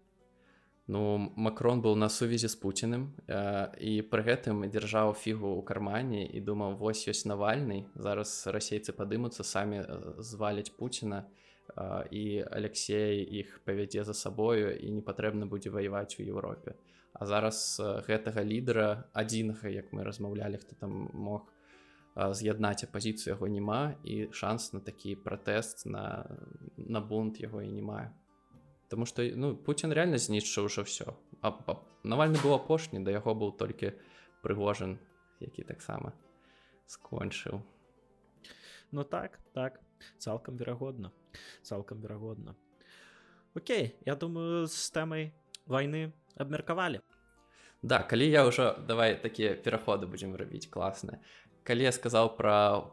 Ну, Макрон быў на сувязі з Пуціным і пры гэтым дзяржаў фігу ў кармане і думаў, вось ёсць Навальны, зараз расейцы падымуцца, самі зваляць Пуціна, і Алексей іх павядзе за сабою і не патрэбна будзе ваяваць у Еўропе. А зараз гэтага лідара адзінага, як мы размаўлялі, хто там мог з'яднаць апазіцыю, яго няма, і шанс на такі пратэст, на, на бунт яго і не мае. Таму што ну, Пуцін реально знішчыў ўжо ўсё. А, а Навальны быў апошні, да яго быў толькі Прыгожин, які таксама скончыў. Ну так, так, цалкам верагодна. Цалкам верагодна. Окей, я думаю, з тэмай вайны абмеркавалі. Да, калі я ўжо, давай такія пераходы будзем рабіць класныя. Калі я сказаў пра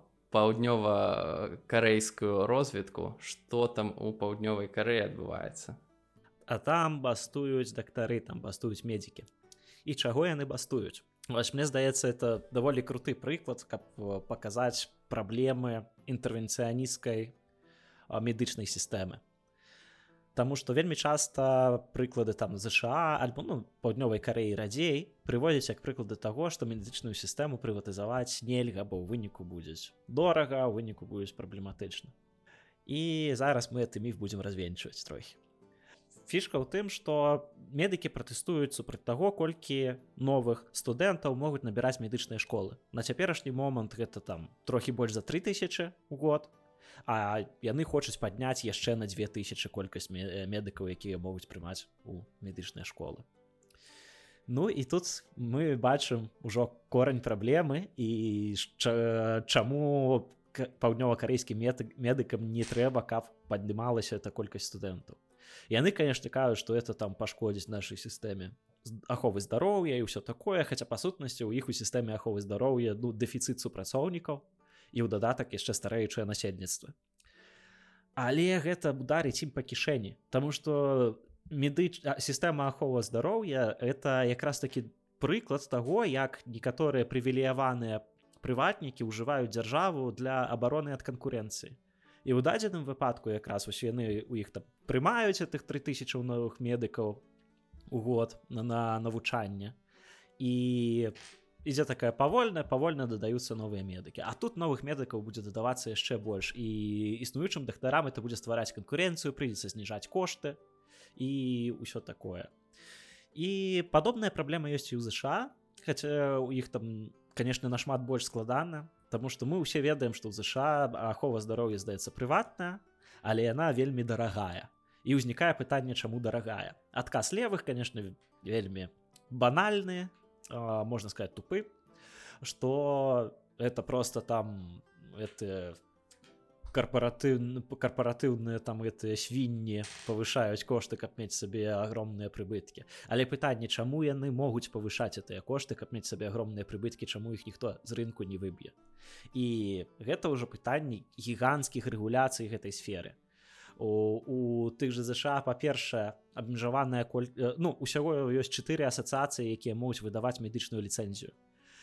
паўднёва-карэйскую розвідку, што там у паўднёвай Карэі адбываецца? А там бастуюць дактары, там бастуюць медзікі. І чаго яны бастуюць? Вось, мне здаецца, это даволі круты прыклад, каб паказаць праблемы інтэрвенцыянісцкай медычнай сістэмы. Таму што вельмі часта прыклады там ЗША альбо ну, паўднёвай Карэі радзей прыводзяць як прыклады таго, што медычную сістэму прыватызаваць нельга, бо ў выніку будзе дорага, ў выніку будзе праблематычна. І зараз мы гэты міф будзем развенчваць трохі. Фішка ў тым, што медыкі пратэстуюць супраць таго, колькі новых студэнтаў могуць набіраць медычныя школы. На цяперашні момант гэта там трохі больш за тры тысячы ў год, а яны хочуць падняць яшчэ на дзве тысячы колькасць медыкаў, якія могуць прымаць у медычныя школы. Ну і тут мы бачым ужо корань праблемы і чаму паўднёва-карэйскім медыкам не трэба, каб паднімалася эта колькасць студэнтаў. Яны, конечно, кажуць, што это там пашкодзіць нашай сістэме аховы здароўя і ўсё такое, хаця па сутнасці ў іх у сістэме аховы здароўя ну, дэфіцыт супрацоўнікаў і ў дадатак яшчэ старэючае насельніцтва. Але гэта ударыць ім па кішэні, таму што медыч... сістэма аховы здароўя это якраз такі прыклад таго, як некаторыя прывілеяваныя прыватнікі ўжываюць дзяржаву для абароны ад канкурэнцыі. І ў дадзеным выпадку якраз усе яны у іх там прымаюць тых тры тысячы новых медыкаў у год на, на навучанне. І ідзе такая павольная, павольна дадаюцца новыя медыкі. А тут новых медыкаў будзе дадавацца яшчэ больш. І існуючым дактарам это будзе ствараць канкурэнцыю, прыйдзецца зніжаць кошты і ўсё такое. І падобная праблема ёсць і ў ЗША, хаця у іх там, конечно, нашмат больш складана, таму што мы ўсе ведаем, што ў ЗША ахова здароўя, здаецца, прыватная, але яна вельмі дарагая. І ўзнікае пытанне, чаму дарагая. Адказ левых, конечно, вельмі банальны, можно сказать, тупы, что это просто там это корпоративные, корпоративные там это свиньи повышаюць кошты, каб мець сабе огромныя прыбыткі. Але пытанне, чаму яны могуць павышаць гэтыя кошты, каб мець сабе огромныя прыбыткі, чаму іх ніхто з рынку не выб'е. І гэта ўжо пытанні гіганцкіх рэгуляцый гэтай сферы. У, у тых же ЗША, па-першае, абмежаваная коль... ну, усяго ёсць чатыры асацыяцыі, якія могуць выдаваць медычную ліцэнзію.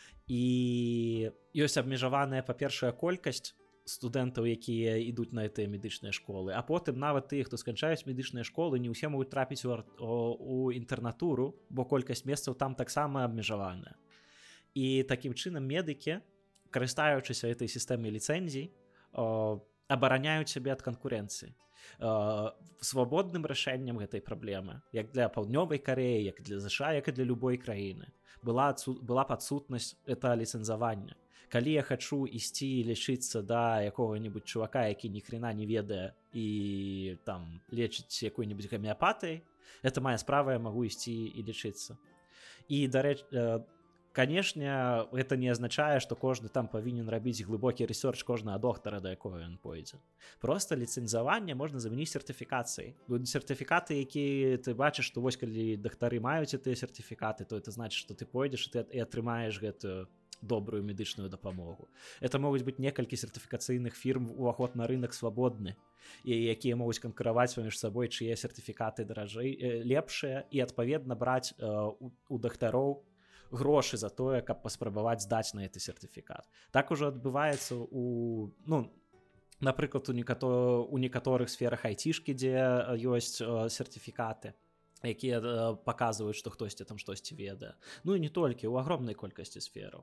І ёсць абмежаваная, па-першая, колькасць студэнтаў, якія ідуць на гэтыя медычныя школы, а потым нават тыя, хто сканчаюць медычныя школы, не ўсе могуць трапіць у, у інтэрнатуру, бо колькасць месцаў там таксама абмежаваная. І такім чынам медыкі, карыстаючыся гэтай сістэмай ліцэнзій, абараняюць сябе ад канкурэнцыі. э, свабодным рашэннем гэтай праблемы, як для паўднёвай Карэі, як для ЗША, як і для любой краіны, была, была падсутнасць это ліцэнзавання. Калі я хачу ісці лечыцца да якога-небудзь чувака, які ні хрена не ведае і там лечыць якой-небудзь гамеапатыяй, это моя справа, я магу ісці і лечыцца. І, дарэч, канешне, гэта не азначае, што кожны там павінен рабіць глыбокі рэсёрч кожнага доктара, да якога ён пойдзе. Просто ліцэнзаванне можна замяніць сертыфікацыяй. Сертыфікаты, якія ты бачыш, што вось калі дактары маюць гэтыя сертыфікаты, то это значыць, што ты пойдзеш і ты і атрымаеш гэтую добрую медычную дапамогу. Это могуць быць некалькі сертыфікацыйных фірм, уваход на рынок свабодны, і якія могуць канкураваць паміж сабой, чые сертыфікаты даражэй лепшыя, і адпаведна браць э, у, у дактароў грошы за тое, каб паспрабаваць здаць на гэты сертыфікат. Так ужо адбываецца у, ну, напрыклад, у, некато, у некаторых сферах айцішкі, дзе ёсць э, сертыфікаты, якія э, паказваюць, што хтосьці там штосьці ведае. Ну і не толькі, у агромнай колькасці сфераў.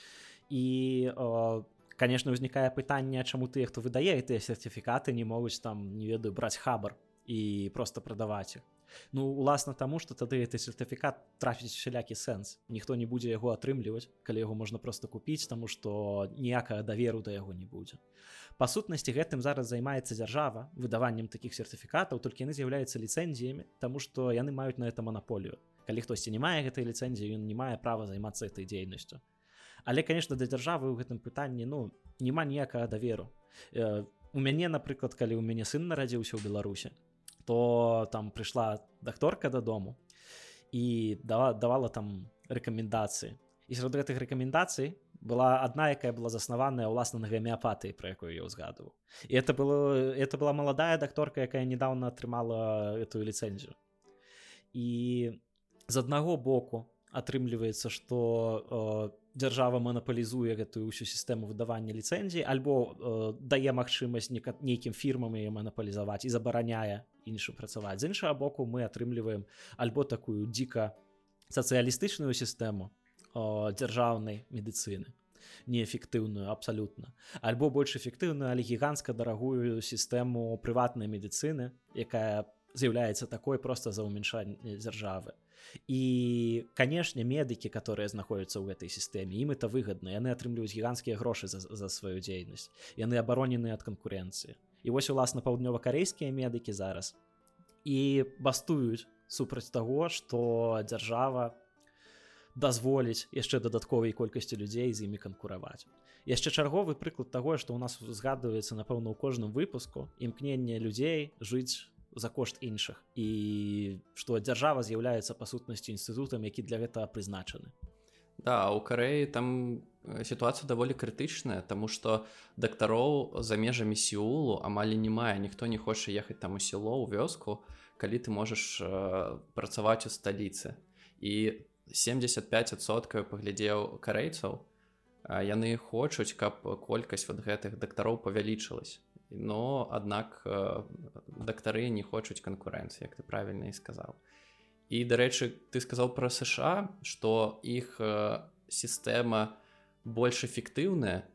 І, э, конечно, узнікае пытанне, чаму тыя, хто выдае гэтыя сертыфікаты, не могуць там, не ведаю, браць хабар і проста прадаваць іх. Ну, уласна таму, што тады гэты сертыфікат трапіць усялякі сэнс. Ніхто не будзе яго атрымліваць, калі яго можна проста купіць, таму што ніякага даверу да яго не будзе. Па сутнасці, гэтым зараз займаецца дзяржава, выдаваннем такіх сертыфікатаў, толькі яны з'яўляюцца ліцэнзіямі, таму што яны маюць на гэта манаполію. Калі хтосьці не мае гэтай ліцэнзіі, ён не мае права займацца гэтай дзейнасцю. Але, конечно, да дзяржавы ў гэтым пытанні, ну, няма ніякага даверу. Э, у мяне, напрыклад, калі ў мяне сын нарадзіўся ў Беларусі, то там прыйшла дакторка дадому і дала, давала там рэкамендацыі. І сярод гэтых рэкамендацый была адна, якая была заснаваная ўласна на гамеапатыі, пра якую я ўзгадываў. І это, было, это была маладая дакторка, якая недавно атрымала эту ліцэнзію. І з аднаго боку атрымліваецца, што э, дзяржава манапалізуе гэтую ўсю сістэму выдавання ліцэнзій, альбо э, дае магчымасць нейкім фірмам яе манапалізаваць і забараняе іншым працаваць. З іншага боку, мы атрымліваем альбо такую дзіка сацыялістычную сістэму э, дзяржаўнай медыцыны, неэфектыўную абсалютна, альбо больш эфектыўную, але гігантска дарагую сістэму прыватнай медыцыны, якая з'яўляецца такой проста за ўмяншанне дзяржавы. І, канешне, медыкі, которые знаходзяцца ў гэтай сістэме, ім это выгадна, яны атрымліваюць гіганцкія грошы за, за сваю дзейнасць, яны абаронены ад канкурэнцыі. І вось, уласна, паўднёва-карэйскія медыкі зараз і бастуюць супраць таго, што дзяржава дазволіць яшчэ дадатковай колькасці людзей з імі канкураваць. Яшчэ чарговы прыклад таго, што ў нас згадваецца, напэўна, ў кожным выпуску імкненне людзей жыць за кошт іншых, і што дзяржава з'яўляецца па сутнасці інстытутам, які для гэтага прызначаны. Да, у Карэі там сітуацыя даволі крытычная, таму што дактароў за межамі Сеулу амаль не мае, ніхто не хоча ехаць там у село, у вёску, калі ты можаш э, працаваць у сталіцы. І семьдесят пять адсоткаў паглядзеў карэйцаў, яны хочуць, каб колькасць вот гэтых дактароў павялічылась. Но, аднак, дактары не хочуць канкурэнцыі, як ты правільна і сказаў. І, дарэчы, ты сказаў пра США, што іх сістэма больш эфектыўная.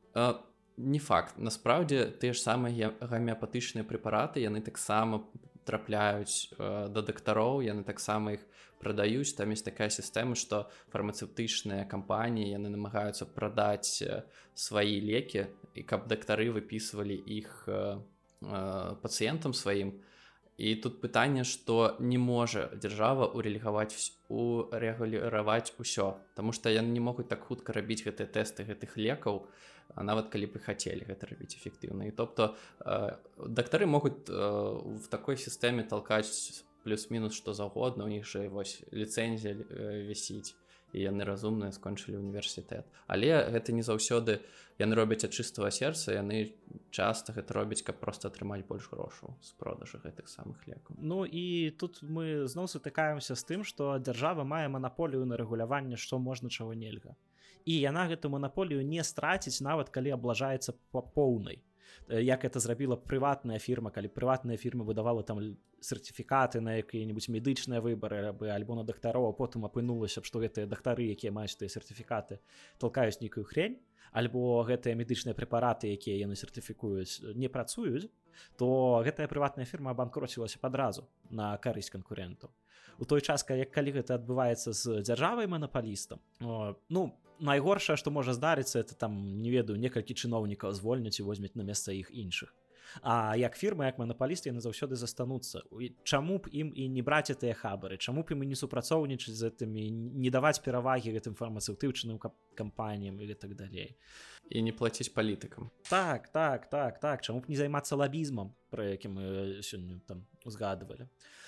Не факт. Насправді, тыя ж самыя гамеапатычныя прэпараты, яны таксама трапляюць да дактароў, яны таксама іх прадаюць. Там ёсць такая сістэма, што фармацэўтычныя кампаніі, яны намагаюцца прадаць свае лекі, і каб дактары выпісвалі іх э, пацыентам сваім. І тут пытанне, што не можа дзяржава урэгуляваць урэгуляваць усё, таму што яны не могуць так хутка рабіць гэтыя тэсты гэтых лекаў, нават калі б хацелі гэта рабіць эфектыўна. І тобто э, дактары могуць э, в такой сістэме талкаць плюс-мінус што заўгодна, у них жа вось ліцэнзія э, вісіць, і яны разумныя, скончылі універсітэт. Але гэта не заўсёды яны робяць ад чыстага сэрца, яны часта гэта робяць, каб проста атрымаць больш грошаў з продажу гэтых самых лекаў. Ну і тут мы зноў сутыкаемся з тым, што дзяржава мае манаполію на рэгуляванне, што можна, чаго нельга. І яна гэту манаполію не страціць, нават калі аблажаецца па поўнай. як это зрабіла прыватная фірма, калі прыватная фірма выдавала там сертыфікаты на якія-небудзь медычныя выбары альбо на дактароў, а потым апынулася б, што гэтыя дактары, якія маюць тыя сертыфікаты, толкаюць нейкую хрень, альбо гэтыя медычныя прэпараты, якія яны сертыфікуюць, не працуюць, то гэтая прыватная фірма абанкроцілася падразу на карысць канкурентаў. У той час, як калі гэта адбываецца з дзяржавай манапалістам, ну, найгоршае, што можа здарыцца, это там, не ведаю, некалькі чыноўнікаў звольняць і возьмуць на месца іх іншых. А як фірма, як манапалісты, яны заўсёды застануцца. Чаму б ім і не браць гэтыя хабары? Чаму б ім і не супрацоўнічаць з гэтымі, не даваць перавагі гэтым фармацэўтычным кампаніям і так далей. І не плаціць палітыкам. Так, так, так, так. Чаму б не займацца лабізмам, пра які мы сёння там узгадывалі.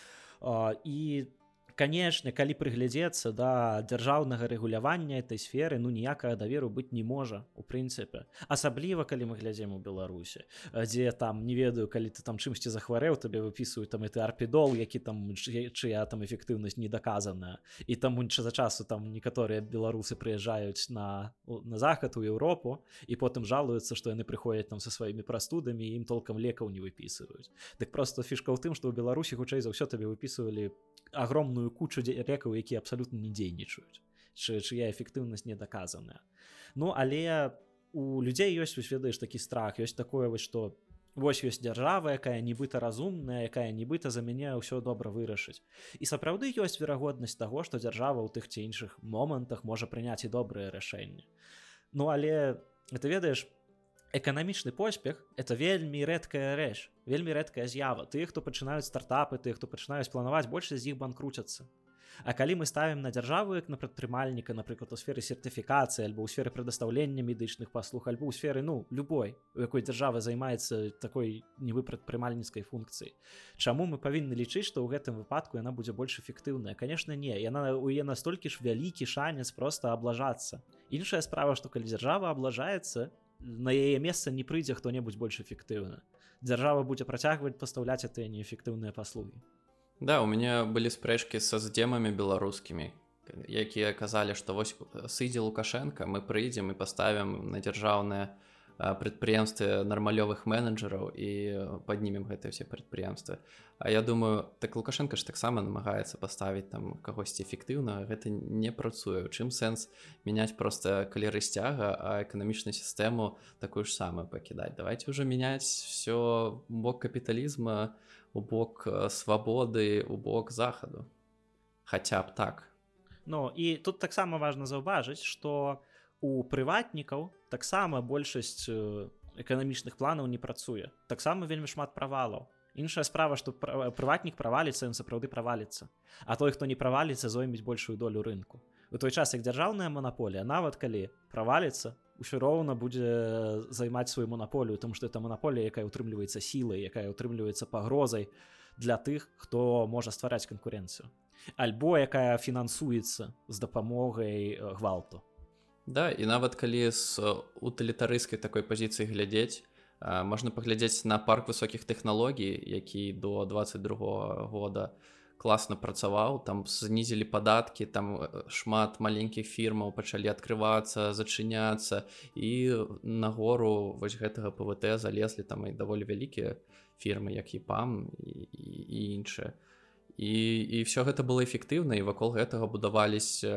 І, канешне, калі прыглядзецца да дзяржаўнага рэгулявання этой сферы, ну ніякага даверу быць не можа, у прынцыпе. Асабліва, калі мы глядзім у Беларусі, дзе там, не ведаю, калі ты там чымсьці захварэў, табе выпісваюць там гэты арпідол, які там, чыя там эфектыўнасць недаказаная. І таму час за часу там некаторыя беларусы прыязджаюць на, на захад, у Еўропу, і потым жалуюцца, што яны прыходзяць там са сваімі прастудамі, і ім толкам лекаў не выпісваюць. Так проста фішка ў тым, што ў Беларусі хутчэй за ўсё табе выпісвалі агромную кучу лекаў, якія абсалютна не дзейнічаюць, чыя эфектыўнасць не даказаная. Ну, але у людзей ёсць, вось, ведаеш, такі страх, ёсць такое вось, што вось ёсць дзяржава, якая нібыта разумная, якая нібыта за мяне ўсё добра вырашыць. І сапраўды ёсць верагоднасць таго, што дзяржава ў тых ці іншых момантах можа прыняць і добрыя рашэнні. Ну, але, ты ведаеш, эканамічны поспех – это вельмі рэдкая рэч, вельмі рэдкая з'ява. Тыя, хто пачынаюць стартапы, тыя, хто пачынаюць планаваць, большасць з іх банкруцяцца. А калі мы ставім на дзяржаву як на прадпрымальніка, напрыклад, у сферы сертыфікацыі, альбо ў сферы прадастаўлення медычных паслуг, альбо ў сферы, ну, любой, у якой дзяржава займаецца такой нібы прадпрымальніцкай функцыяй, чаму мы павінны лічыць, што ў гэтым выпадку яна будзе больш эфектыўная? Канешне, не. Яна, у яе настолькі ж вялікі шанец проста аблажацца. Іншая справа, што калі дзяржава аблажаецца, на яе месца не прыйдзе хто-небудзь больш эфектыўна. Дзяржава будзе працягваць пастаўляць гэтыя неэфектыўныя паслугі. Да, у мяне былі спрэчкі са здземамі беларускімі, якія казалі, што вось сыдзе Лукашенко, мы прыйдзем і паставім на дзяржаўныя прадпрыемствы нармалёвых менеджераў і паднімем гэтыя ўсе прадпрыемствы. А я думаю, так Лукашенко ж таксама намагаецца паставіць там кагосьці эфектыўнага, гэта не працуе. У чым сэнс мяняць проста калеры сцяга, а эканамічную сістэму такую ж самую пакідаць? Давайте ўжо мяняць всё у бок капіталізма, у бок свабоды, у бок захаду. Хаця б так. Ну, і тут таксама важна заўважыць, што у прыватнікаў таксама большасць эканамічных планаў не працуе. Таксама вельмі шмат правалаў. Іншая справа, што прыватнік праваліцца, ён сапраўды праваліцца. А той, хто не праваліцца, зоймець большую долю рынку. У той час, як дзяржаўная манаполія, нават калі праваліцца, усё роўна будзе займаць сваю манаполію, тому што это манаполія, якая ўтрымліваецца сілай, якая ўтрымліваецца пагрозай для тых, хто можа ствараць канкурэнцыю. Альбо якая фінансуецца з дапамогай гвалту. Да, і нават калі з утылітарыйскай такой пазіцыі глядзець, можна паглядзець на парк высокіх тэхналогій, які до двадцать другога года класна працаваў, там знізілі падаткі, там шмат маленькіх фірмаў пачалі адкрывацца, зачыняцца, і на гору вось гэтага пэ вэ тэ залезлі там і даволі вялікія фірмы, як ІПАМ і, і, і іншыя. І, і все гэта было эфектыўна, і вакол гэтага будаваліся,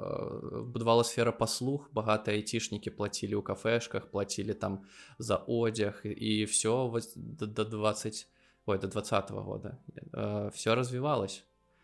будавала сфера паслуг, багатыя айцішнікі плацілі ў кафешках, плацілі там за одзяг, і все до, до двадцать, ой, до двадцатого года все развівалось.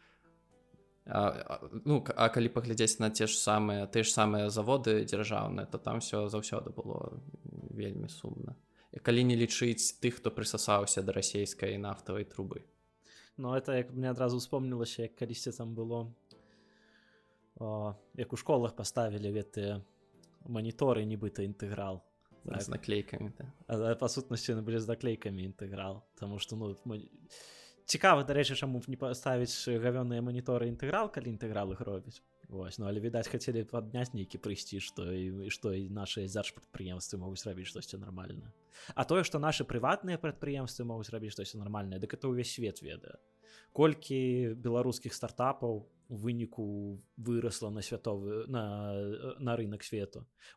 А, ну, а калі паглядзець на те ж самыя, те ж самыя заводы дзяржаўныя, то там все заўсёды было вельмі сумна. І калі не лічыць тых, хто прысасаўся да расійскай нафтавай трубы. Ну, это як мне адразу успомнілася, як калісьці там было, о, як у школах паставілі гэтыя маніторы, нібыта інтэграл. Так. З наклейкамі, так. А па сутнасці яны былі з наклейкамі інтэграл, таму што, ну, цікава, дарэчы, чаму не паставіць гавёныя маніторы інтэграл, калі інтэграл іх робіць. Вось, ну, але, відаць, хацелі падняць нейкі прыйсці, што і, і што і нашы дзяржпрадпрыемствы могуць рабіць штосьці нармальнае. А тое, што нашы прыватныя прадпрыемствы могуць рабіць штосьці нармальнае, дык это ўвесь свет ведае. Колькі беларускіх стартапаў у выніку вырасла на святовы, на, на рынак свету.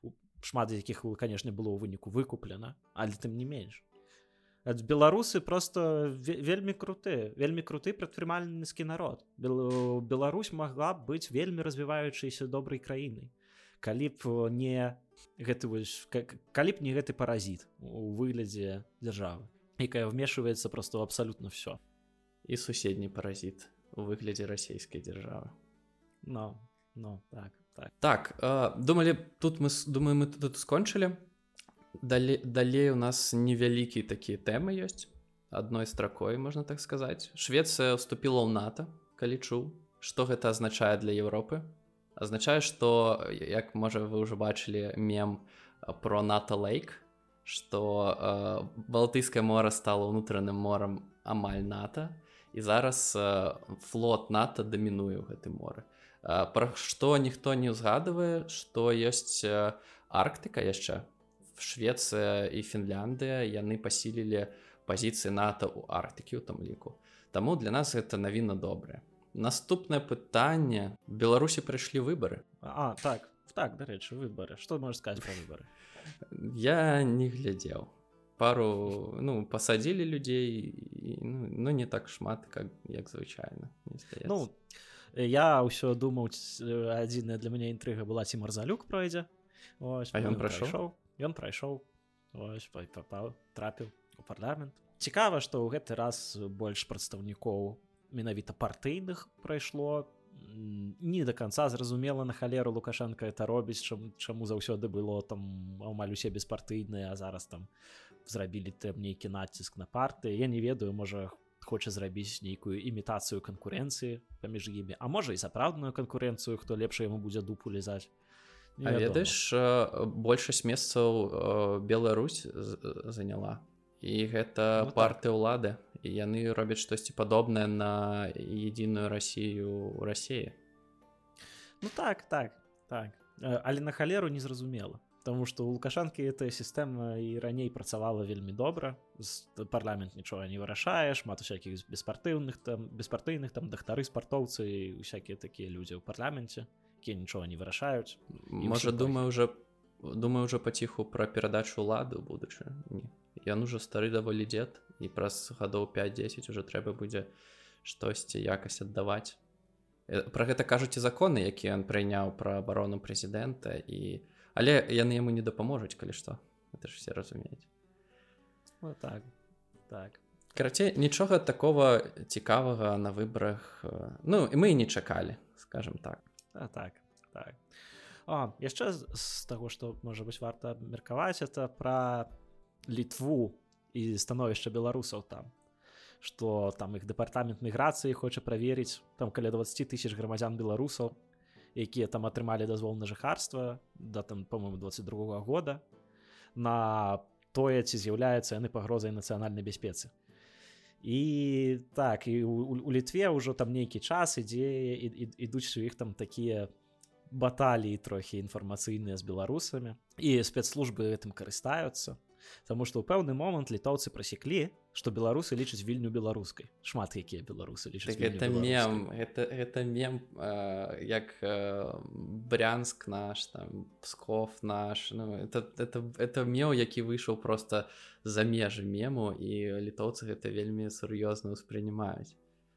шмат з якіх, канешне, было ў выніку выкуплена, але тым не менш. Беларусы просто вельмі круты, вельмі круты прадпрымальніцкі народ. Беларусь магла б быць вельмі развіваючайся добрай краінай, калі б не гэты вось, калі б не гэты паразіт у выглядзе дзяржавы, якая вмешваецца просто абсалютна все. І суседні паразіт у выглядзе расійскай дзяржавы. Ну, ну, так, так. Так, э, думалі, тут мы, думаю, мы тут скончылі. Далей, далей у нас невялікія такія тэмы ёсць, адной стракой, можна так сказаць. Швецыя ўступіла ў НАТО, калі чуў. Што гэта азначае для Еўропы? Азначае, што, як, можа, вы ўжо бачылі мем про НАТО Лейк, што э, Балтыйскае мора стала ўнутраным морам амаль НАТО, і зараз э, флот НАТО дамінуе ў гэтым моры. Э, пра што ніхто не ўзгадывае, што ёсць э, Арктыка яшчэ. Швецыя і Фінляндыя, яны пасілілі пазіцыі НАТО ў Арктыкі ў там ліку. Таму для нас гэта навіна добрая. Наступнае пытанне. Беларусі прыйшлі выбары. А, так, так, дарэчы, выбары. Што можаш сказаць пра выбары? Я не глядзеў. Пару, ну, пасадзілі людзей, ну, ну не так шмат, как, як звычайна, мне здаецца. Ну, я ўсё думаў, адзіная для мяне інтрыга была, ці Марзалюк пройдзе. Ось, а ён прайшоў? Ён прайшоў, ось, папаў, трапіў у парламент. Цікава, што ў гэты раз больш прадстаўнікоў менавіта партыйных прайшло. Не да канца зразумела, на халеру Лукашенко это робіць, чаму, чаму заўсёды было там амаль усе беспартыйныя, а зараз там зрабілі там нейкі націск на партыі. Я не ведаю, можа, хоча зрабіць нейкую імітацыю канкурэнцыі паміж імі, а можа і сапраўдную канкурэнцыю, хто лепш яму будзе дупу лізаць. А ведаеш, большасць месцаў Беларусь заняла, і гэта ну, партыя так. Улады, і яны робяць штосьці падобнае на единую Расію ў Расіі. Ну так, так, так. Але на халеру не зразумела, таму што ў Лукашанкі эта сістэма і раней працавала вельмі добра, парламент нічога не вырашае, шмат усякіх беспартыйных там, беспартыйных там дахтары, спартоўцы і усякія такія людзі ў парламенце, якія нічога не вырашаюць. Можа, думаю, уже думаю уже паціху пра перадачу улады ў будучы. Не. Ён уже стары даволі дзед, і праз гадоў пяць-дзесяць уже трэба будзе штосьці якасць аддаваць. Пра гэта кажуць і законы, якія ён прыняў пра абарону прэзідэнта, і але яны яму не дапаможуць, калі што. Гэта ж все разумеюць. Ну так, так. Карацей, нічога такого цікавага на выбарах, ну, і мы і не чакалі, скажем так. А, так, так. О, яшчэ з, з таго, што, можа быць, варта абмеркаваць, это пра Літву і становішча беларусаў там. Што там іх дэпартамент міграцыі хоча праверыць там каля дваццаць тысяч грамадзян беларусаў, якія там атрымалі дазвол на жыхарства да там, по-моему, дваццаць другога года, на тое, ці з'яўляюцца яны пагрозай нацыянальнай бяспецы. І так, і у, у Літве ўжо там нейкі час ідзе, і, і, ідуць у іх там такія баталіі трохі інфармацыйныя з беларусамі, і спецслужбы гэтым карыстаюцца, таму што ў пэўны момант літоўцы прасеклі, што беларусы лічаць Вільню беларускай. Шмат якія беларусы лічаць так Вільню это беларускай. Мем, гэта, гэта мем, э, як э, Брянск наш, там, Псков наш. Ну, это, это, это мем, які выйшаў просто за межы мему, і літоўцы гэта вельмі сур'ёзна ўспрынимаюць.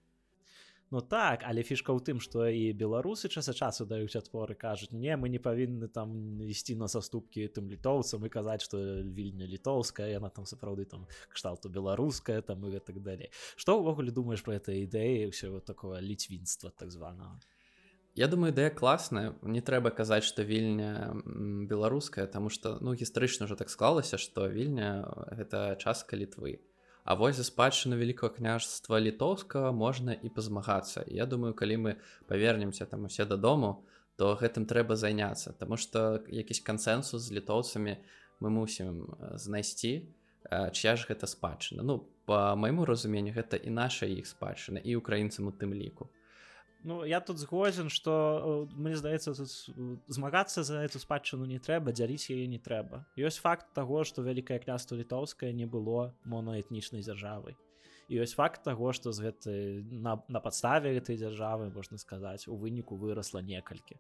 Ну так, але фішка ў тым, што і беларусы час ад часу даюць адпор і кажуць, не, мы не павінны там ісці на саступкі тым літоўцам і казаць, што Вільня літоўская, яна там сапраўды там кшталту беларуская там і гэтак далей. Што ўвогуле думаеш пра гэта ідэі ўсё такое ліцвінства так званага? Я думаю, ідэя класная. Не трэба казаць, што Вільня беларуская, таму што ну гістарычна ўжо так склалася, што Вільня гэта частка Літвы. А вось за спадчыну Вялікага княжства літоўскага можна і пазмагацца. Я думаю, калі мы павернемся там усе дадому, то гэтым трэба заняцца, таму што якісь кансэнсус з літоўцамі мы мусім знайсці, чия ж гэта спадчына. Ну, па майму разуменню, гэта і наша іх спадчына, і украінцам у тым ліку. Ну, я тут згодзін, што, мне здаецца, тут змагацца за эту спадчыну не трэба, дзяліць яе не трэба. Ёсць факт таго, што Вялікае княства літоўскае не было монаэтнічнай дзяржавай. І ёсць факт таго, што з гэтай, на, на падставе гэтай дзяржавы, можна сказаць, у выніку вырасла некалькі.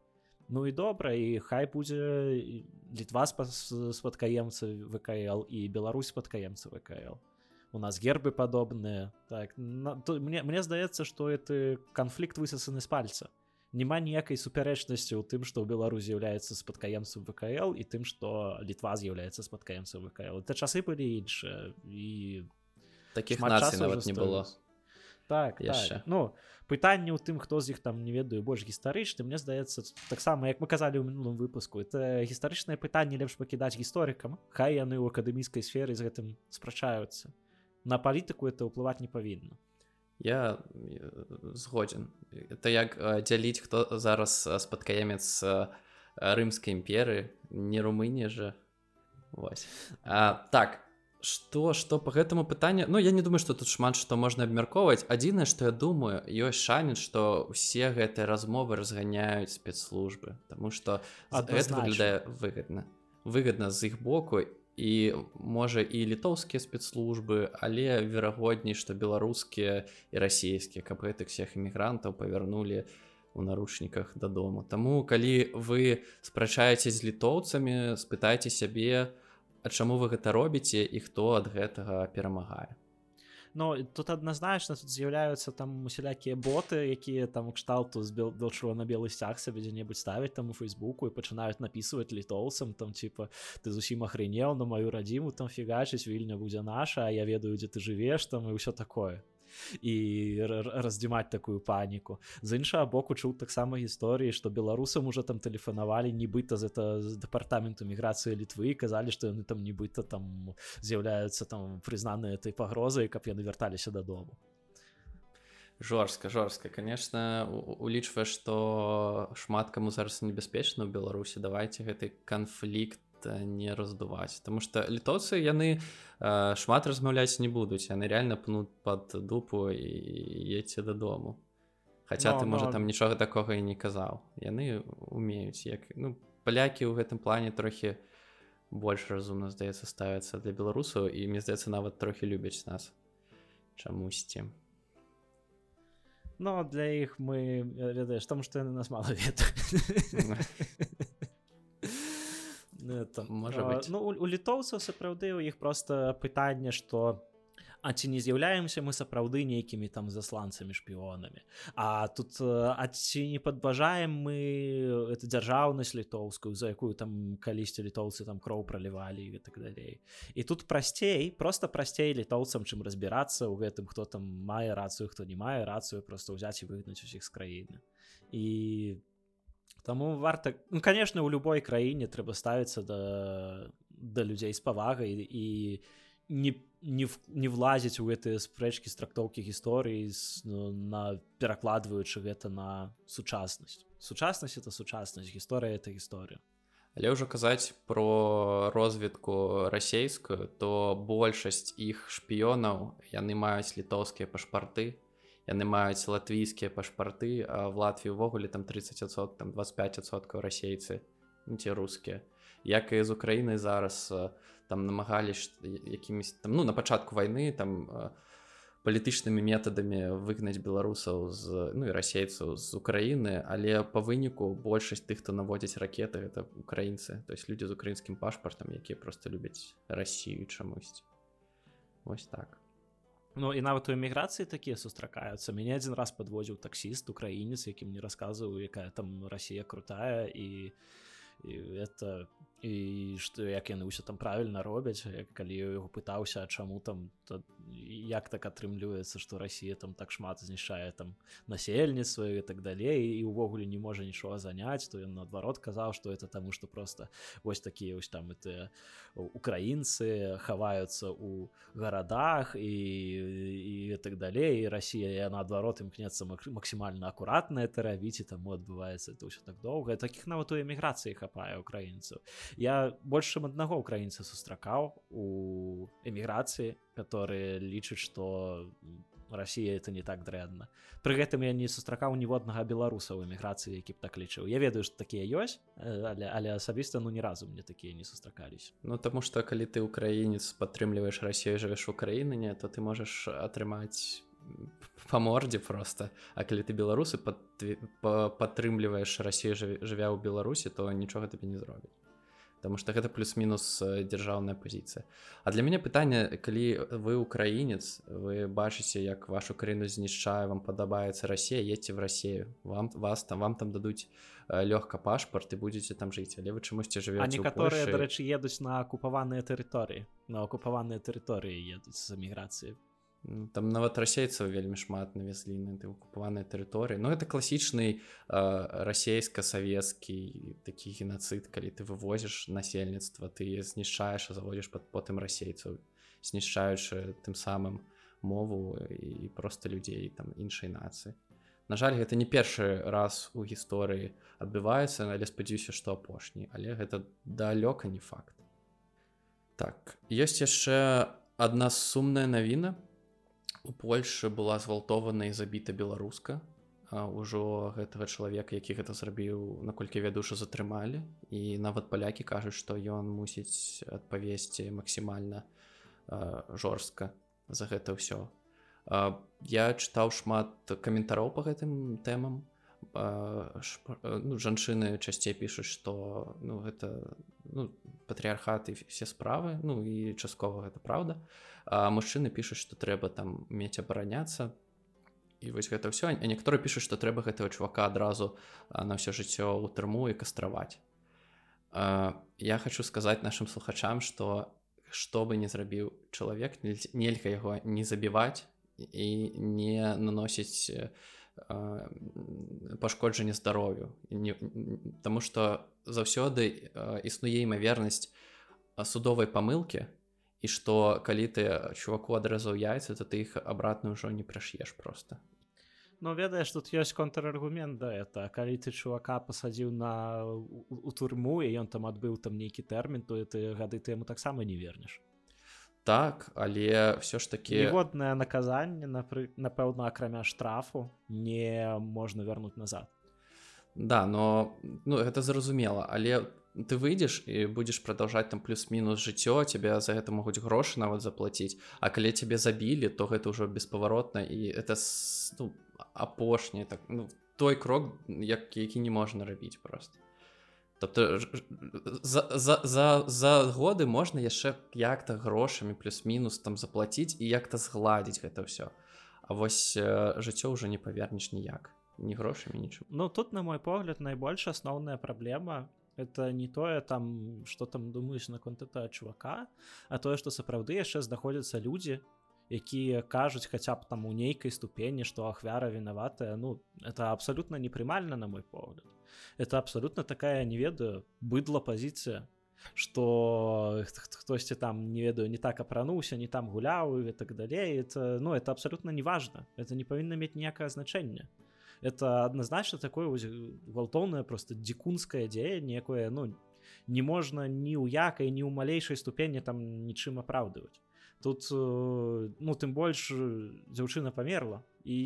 Ну і добра, і хай будзе Літва спадкаемца вэ ка эл і Беларусь спадкаемца вэ ка эл. У нас гербы падобныя. Так, на, то, мне, мне здаецца, што это канфлікт высасаны з пальца. Няма ніякай супярэчнасці ў тым, што ў Беларусь з'яўляецца спадкаемцам вэ ка эл і тым, што Літва з'яўляецца спадкаемцам вэ ка эл. Это часы былі іншыя і такіх нацый нават не было. Так, яшчэ. Так. Ну, пытанне ў тым, хто з іх там, не ведаю, больш гістарычны, мне здаецца, таксама, як мы казалі ў мінулым выпуску, это гістарычнае пытанне лепш пакідаць гісторыкам, хай яны ў акадэмійскай сферы з гэтым спрачаюцца. На палітыку это ўплываць не павінна. Я згодзін. Это як дзяліць, хто зараз спадкаемец Рымскай імперыі, не Румынія же. Вось. А, так, што, што па гэтаму пытанню? Ну, я не думаю, што тут шмат што можна абмяркоўваць. Адзінае, што я думаю, ёсць шанец, што ўсе гэтыя размовы разганяюць спецслужбы, таму што гэта выглядае выгадна. Выгадна з іх боку, і можа і літоўскія спецслужбы, але верагодней, што беларускія і расійскія, каб гэтых всех імігрантаў павярнулі у наручніках дадому. Таму калі вы спрачаеце з літоўцамі, спытайце сябе, а чаму вы гэта робіце і хто ад гэтага перамагае. Ну, тут адназначна тут з'яўляюцца там усялякія боты, якія там у кшталту з белчырвона-белы сцяг сабе дзе-небудзь ставяць там у Фейсбуку і пачынаюць напісваць літоўцам, там, типа, ты зусім ахрэнеў, на маю радзіму там фігачыць, Вільня будзе наша, а я ведаю, дзе ты жывеш там і ўсё такое. І раздзімаць такую паніку. З іншага боку чуў таксама гісторыі, што беларусам уже там тэлефанавалі нібыта з, это, з дэпартаменту міграцыі Літвы і казалі, што яны там нібыта там з'яўляюцца там прызнаныя этой пагрозай, каб яны вярталіся дадому. Жорстка, жорстка. Конечно, улічвае, што шмат каму зараз небяспечна ў Беларусі. Давайте гэты канфлікт не раздуваць, тому што літоўцы яны э, шмат размаўляць не будуць, яны реально пнут под дупу і едце дадому, хаця no, ты можа no. там нічога такога і не казаў, яны умеюць, як ну палякі ў гэтым плане трохі больш разумна, здаецца, ставяцца для беларусаў і мне здаецца нават трохі любяць нас чамусьці. Ну для іх мы ведаеш, таму што яны нас мала ведаюць. Это, можа быць. Ну, у, у літоўцаў сапраўды у іх проста пытанне, што а ці не з'яўляемся мы сапраўды нейкімі там засланцамі, шпіёнамі. А тут а ці не падбажаем мы эту дзяржаўнасць літоўскую, за якую там калісьці літоўцы там кроў пралівалі і так далей. І тут прасцей, проста прасцей літоўцам, чым разбірацца ў гэтым, хто там мае рацыю, хто не мае рацыю, проста ўзяць і выгнаць усіх з краіны. І таму варта, ну, конечно, у любой краіне трэба ставіцца да, да людзей з павагай і не, не, не влазіць у гэтыя спрэчкі з трактоўкі гісторыі, ну, на, перакладваючы гэта на сучаснасць. Сучаснасць — это сучаснасць, гісторыя — это гісторыя. Але ўжо казаць про розведку расейскую, то большасць іх шпіёнаў, яны маюць літоўскія пашпарты, яны маюць латвійскія пашпарты, а в Латвіі ўвогуле там тридцать адсоткаў, там двадцать пять адсоткаў расейцы, ну ці рускія. Як і з Украінай зараз там намагались якімись там, ну на пачатку вайны там палітычнымі метадамі выгнаць беларусаў з, ну і расейцаў з Украіны, але па выніку большасць тых, хто наводзяць ракеты, гэта украінцы, то есть людзі з украінскім пашпартам, якія проста любяць Расію чамусьці. Вось так. Ну і нават у эміграцыі такія сустракаюцца. Мяне адзін раз падвозіў таксіст, украінец, які мне расказваў, якая там Расія крутая і, і это і што як яны ўсё там правільна робяць. Калі я яго пытаўся, чаму там то, як так атрымліваецца, што Расія там так шмат знішчае там насельніцтва і так далей і ўвогуле не можа нічога заняць, то ён наадварот казаў, што это таму што проста вось такія вось там это украінцы хаваюцца ў гарадах і, і так далей, і Расія наадварот імкнецца максімальна акуратна это рабіць, і таму адбываецца это ўсё так доўга. Такіх нават у эміграцыі хапае украінцаў. Я больш чым аднаго украінца сустракаў у эміграцыі, которые лічаць, што Расія это не так дрэнна. Пры гэтым я не сустракаў ніводнага беларуса ў эміграцыі, які б так лічыў. Я ведаю, што такія ёсць, але, але асабіста ну ні разу мне такія не сустракались. Ну таму што калі ты украінец, падтрымліваеш Расію, жывеш у краіне, то ты можаш атрымаць па мордзе просто. А калі ты беларусы падтрымліваеш Расію жывя ў Беларусі, то нічога табе не зробіць. Таму што гэта плюс-мінус дзяржаўная пазіцыя. А для мяне пытанне, калі вы украінец, вы бачыце, як вашу краіну знішчае, вам падабаецца Расія, едьце в Расію. Вам вас там вам там дадуць лёгка пашпарт і будзеце там жыць, але вы чамусьці жывеце ў Польшы. А некаторыя, дарэчы, едуць на акупаваныя тэрыторыі. На акупаваныя тэрыторыі едуць з эміграцыі. Там нават расейцаў вельмі шмат навезлі на этой акупаванай тэрыторыі. Ну, это класічны э, расейска-савецкі такі геноцид, калі ты вывозіш насельніцтва, ты знішчаеш, а заводзіш пад потым расейцаў, знішчаючы тым самым мову і проста людзей там іншай нацыі. На жаль, гэта не першы раз у гісторыі адбываецца, але спадзяюся, што апошні, але гэта далёка не факт. Так, ёсць яшчэ адна сумная навіна. У Польшы была згвалтована і забіта беларуска. А ўжо гэтага чалавека, які гэта зрабіў, наколькі ведаю, што затрымалі. І нават палякі кажуць, што ён мусіць адпавесці максімальна а, жорстка за гэта ўсё. А, я чытаў шмат каментароў па гэтым тэмам. А, шп... ну, жанчыны часцей пішуць, што ну, гэта ну, патрыархат і все справы, ну і часткова гэта праўда. А мужчыны пішуць, што трэба там мець абараняцца. І вось гэта ўсё. А некаторыя пішуць, што трэба гэтага чувака адразу на ўсё жыццё ў турму і кастраваць. А, я хочу сказаць нашым слухачам, што што бы не зрабіў чалавек, нельга яго не забіваць і не наносіць пашкоджанне здароўю. Таму што заўсёды існуе імавернасць судовай памылкі, і што калі ты чуваку адрэзаў яйцы, то ты іх абратна ўжо не праш'еш проста. Ну, ведаеш, тут ёсць контраргумент да это. Калі ты чувака пасадзіў на у, у турму, і ён там адбыў там нейкі тэрмін, то ты гады ты яму таксама не вернеш. Так, але ўсё ж такі... Ніводнае наказанне, напэўна, акрамя штрафу, не можна вярнуць назад. Да, но ну, гэта зразумела, але ты выйдзеш і будзеш прадаўжаць там плюс-мінус жыццё, цябе за гэта могуць грошы нават заплаціць, а калі цябе забілі, то гэта ўжо беспаваротна, і это ну, апошні так, ну, той крок, як, які не можна рабіць проста. Тобто за, за, за, за годы можна яшчэ як-то грошамі плюс-мінус там заплаціць і як-то згладзіць гэта ўсё. А вось э, жыццё ўжо не павернеш ніяк, ні грошамі, нічым. Ну, тут, на мой погляд, найбольш асноўная праблема это не тое там, што там думаеш наконт этого чувака, а тое, што сапраўды яшчэ знаходзяцца людзі, якія кажуць хаця б там у нейкай ступені, што ахвяра вінаватая. Ну, это абсалютна непрымальна, на мой погляд. Это абсалютна такая, не ведаю, быдла пазіцыя, што хтосьці там, не ведаю, не так апрануўся, не там гуляў і так далей. Это, ну, это абсалютна не важна. Это не павінна мець ніякае значэнне. Это адназначна такое гвалтоўнае, просто дзікунскае дзеянне, якое, ну, не можна ні ў якай, ні ў малейшай ступені там нічым апраўдваць. Тут, ну, тым больш дзяўчына памерла,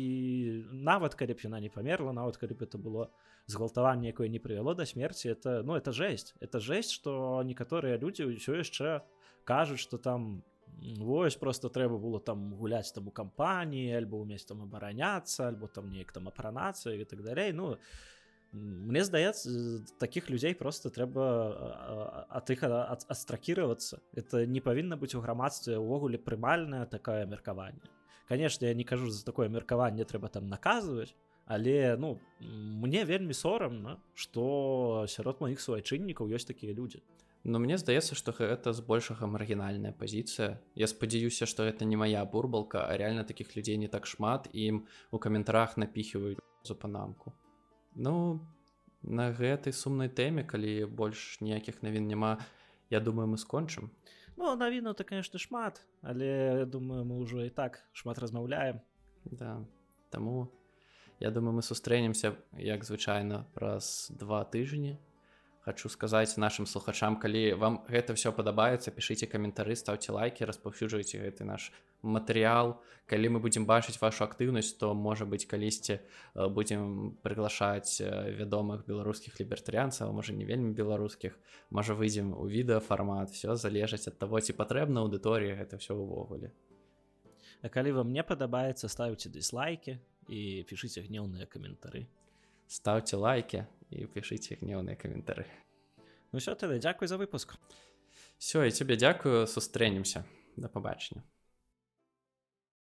і нават калі б яна не памерла, нават калі б это было згвалтаванне, якое не прывяло да смерці, это, ну, это жэсць. Это жэсць, што некаторыя людзі ўсё яшчэ кажуць, што там вось просто трэба было там гуляць там у кампаніі, альбо ўмець там абараняцца, альбо там неяк там апранацца і так далей. Ну, мне здаецца, такіх людзей просто трэба ад іх адстракіравацца. Это не павінна быць у грамадстве ўвогуле прымальнае такое меркаванне. Канешне, я не кажу, за такое меркаванне трэба там наказваць, але, ну, мне вельмі сорамна, што сярод маіх суайчыннікаў ёсць такія людзі. Но мне здаецца, што гэта збольшага маргінальная пазіцыя. Я спадзяюся, што гэта не мая бурбалка, а реально такіх людзей не так шмат, і ім у каментарах напіхіваюць за панамку. Ну, на гэтай сумнай тэме, калі больш ніякіх навін няма, я думаю, мы скончым. Ну, навіну то, конечно, шмат, але, я думаю, мы ўжо і так шмат размаўляем. Да, таму, я думаю, мы сустрэнемся, як звычайна, праз два тыжні. Хочу сказаць нашим слухачам, калі вам гэта ўсё падабаецца, пішыце каментары, ставце лайки, распаўсюджвайце гэты наш матэрыял. Калі мы будзем бачыць вашу актыўнасць, то, можа быць, калісьці будзем прыглашаць вядомых беларускіх лібертарыянцаў, можа, не вельмі беларускіх, можа, выйдзем у відэафармат, все залежыць ад таго, ці патрэбна аўдыторыі гэта ўсё ўвогуле. А калі вам не падабаецца, ставьте дызлайки і пішыце гнеўныя каментары. Ставьте лайки і пішыце гнеўныя каментары. Ну все, тады дзякуй за выпуск. Все, і цябе дзякую, сустрэнемся. Да пабачення.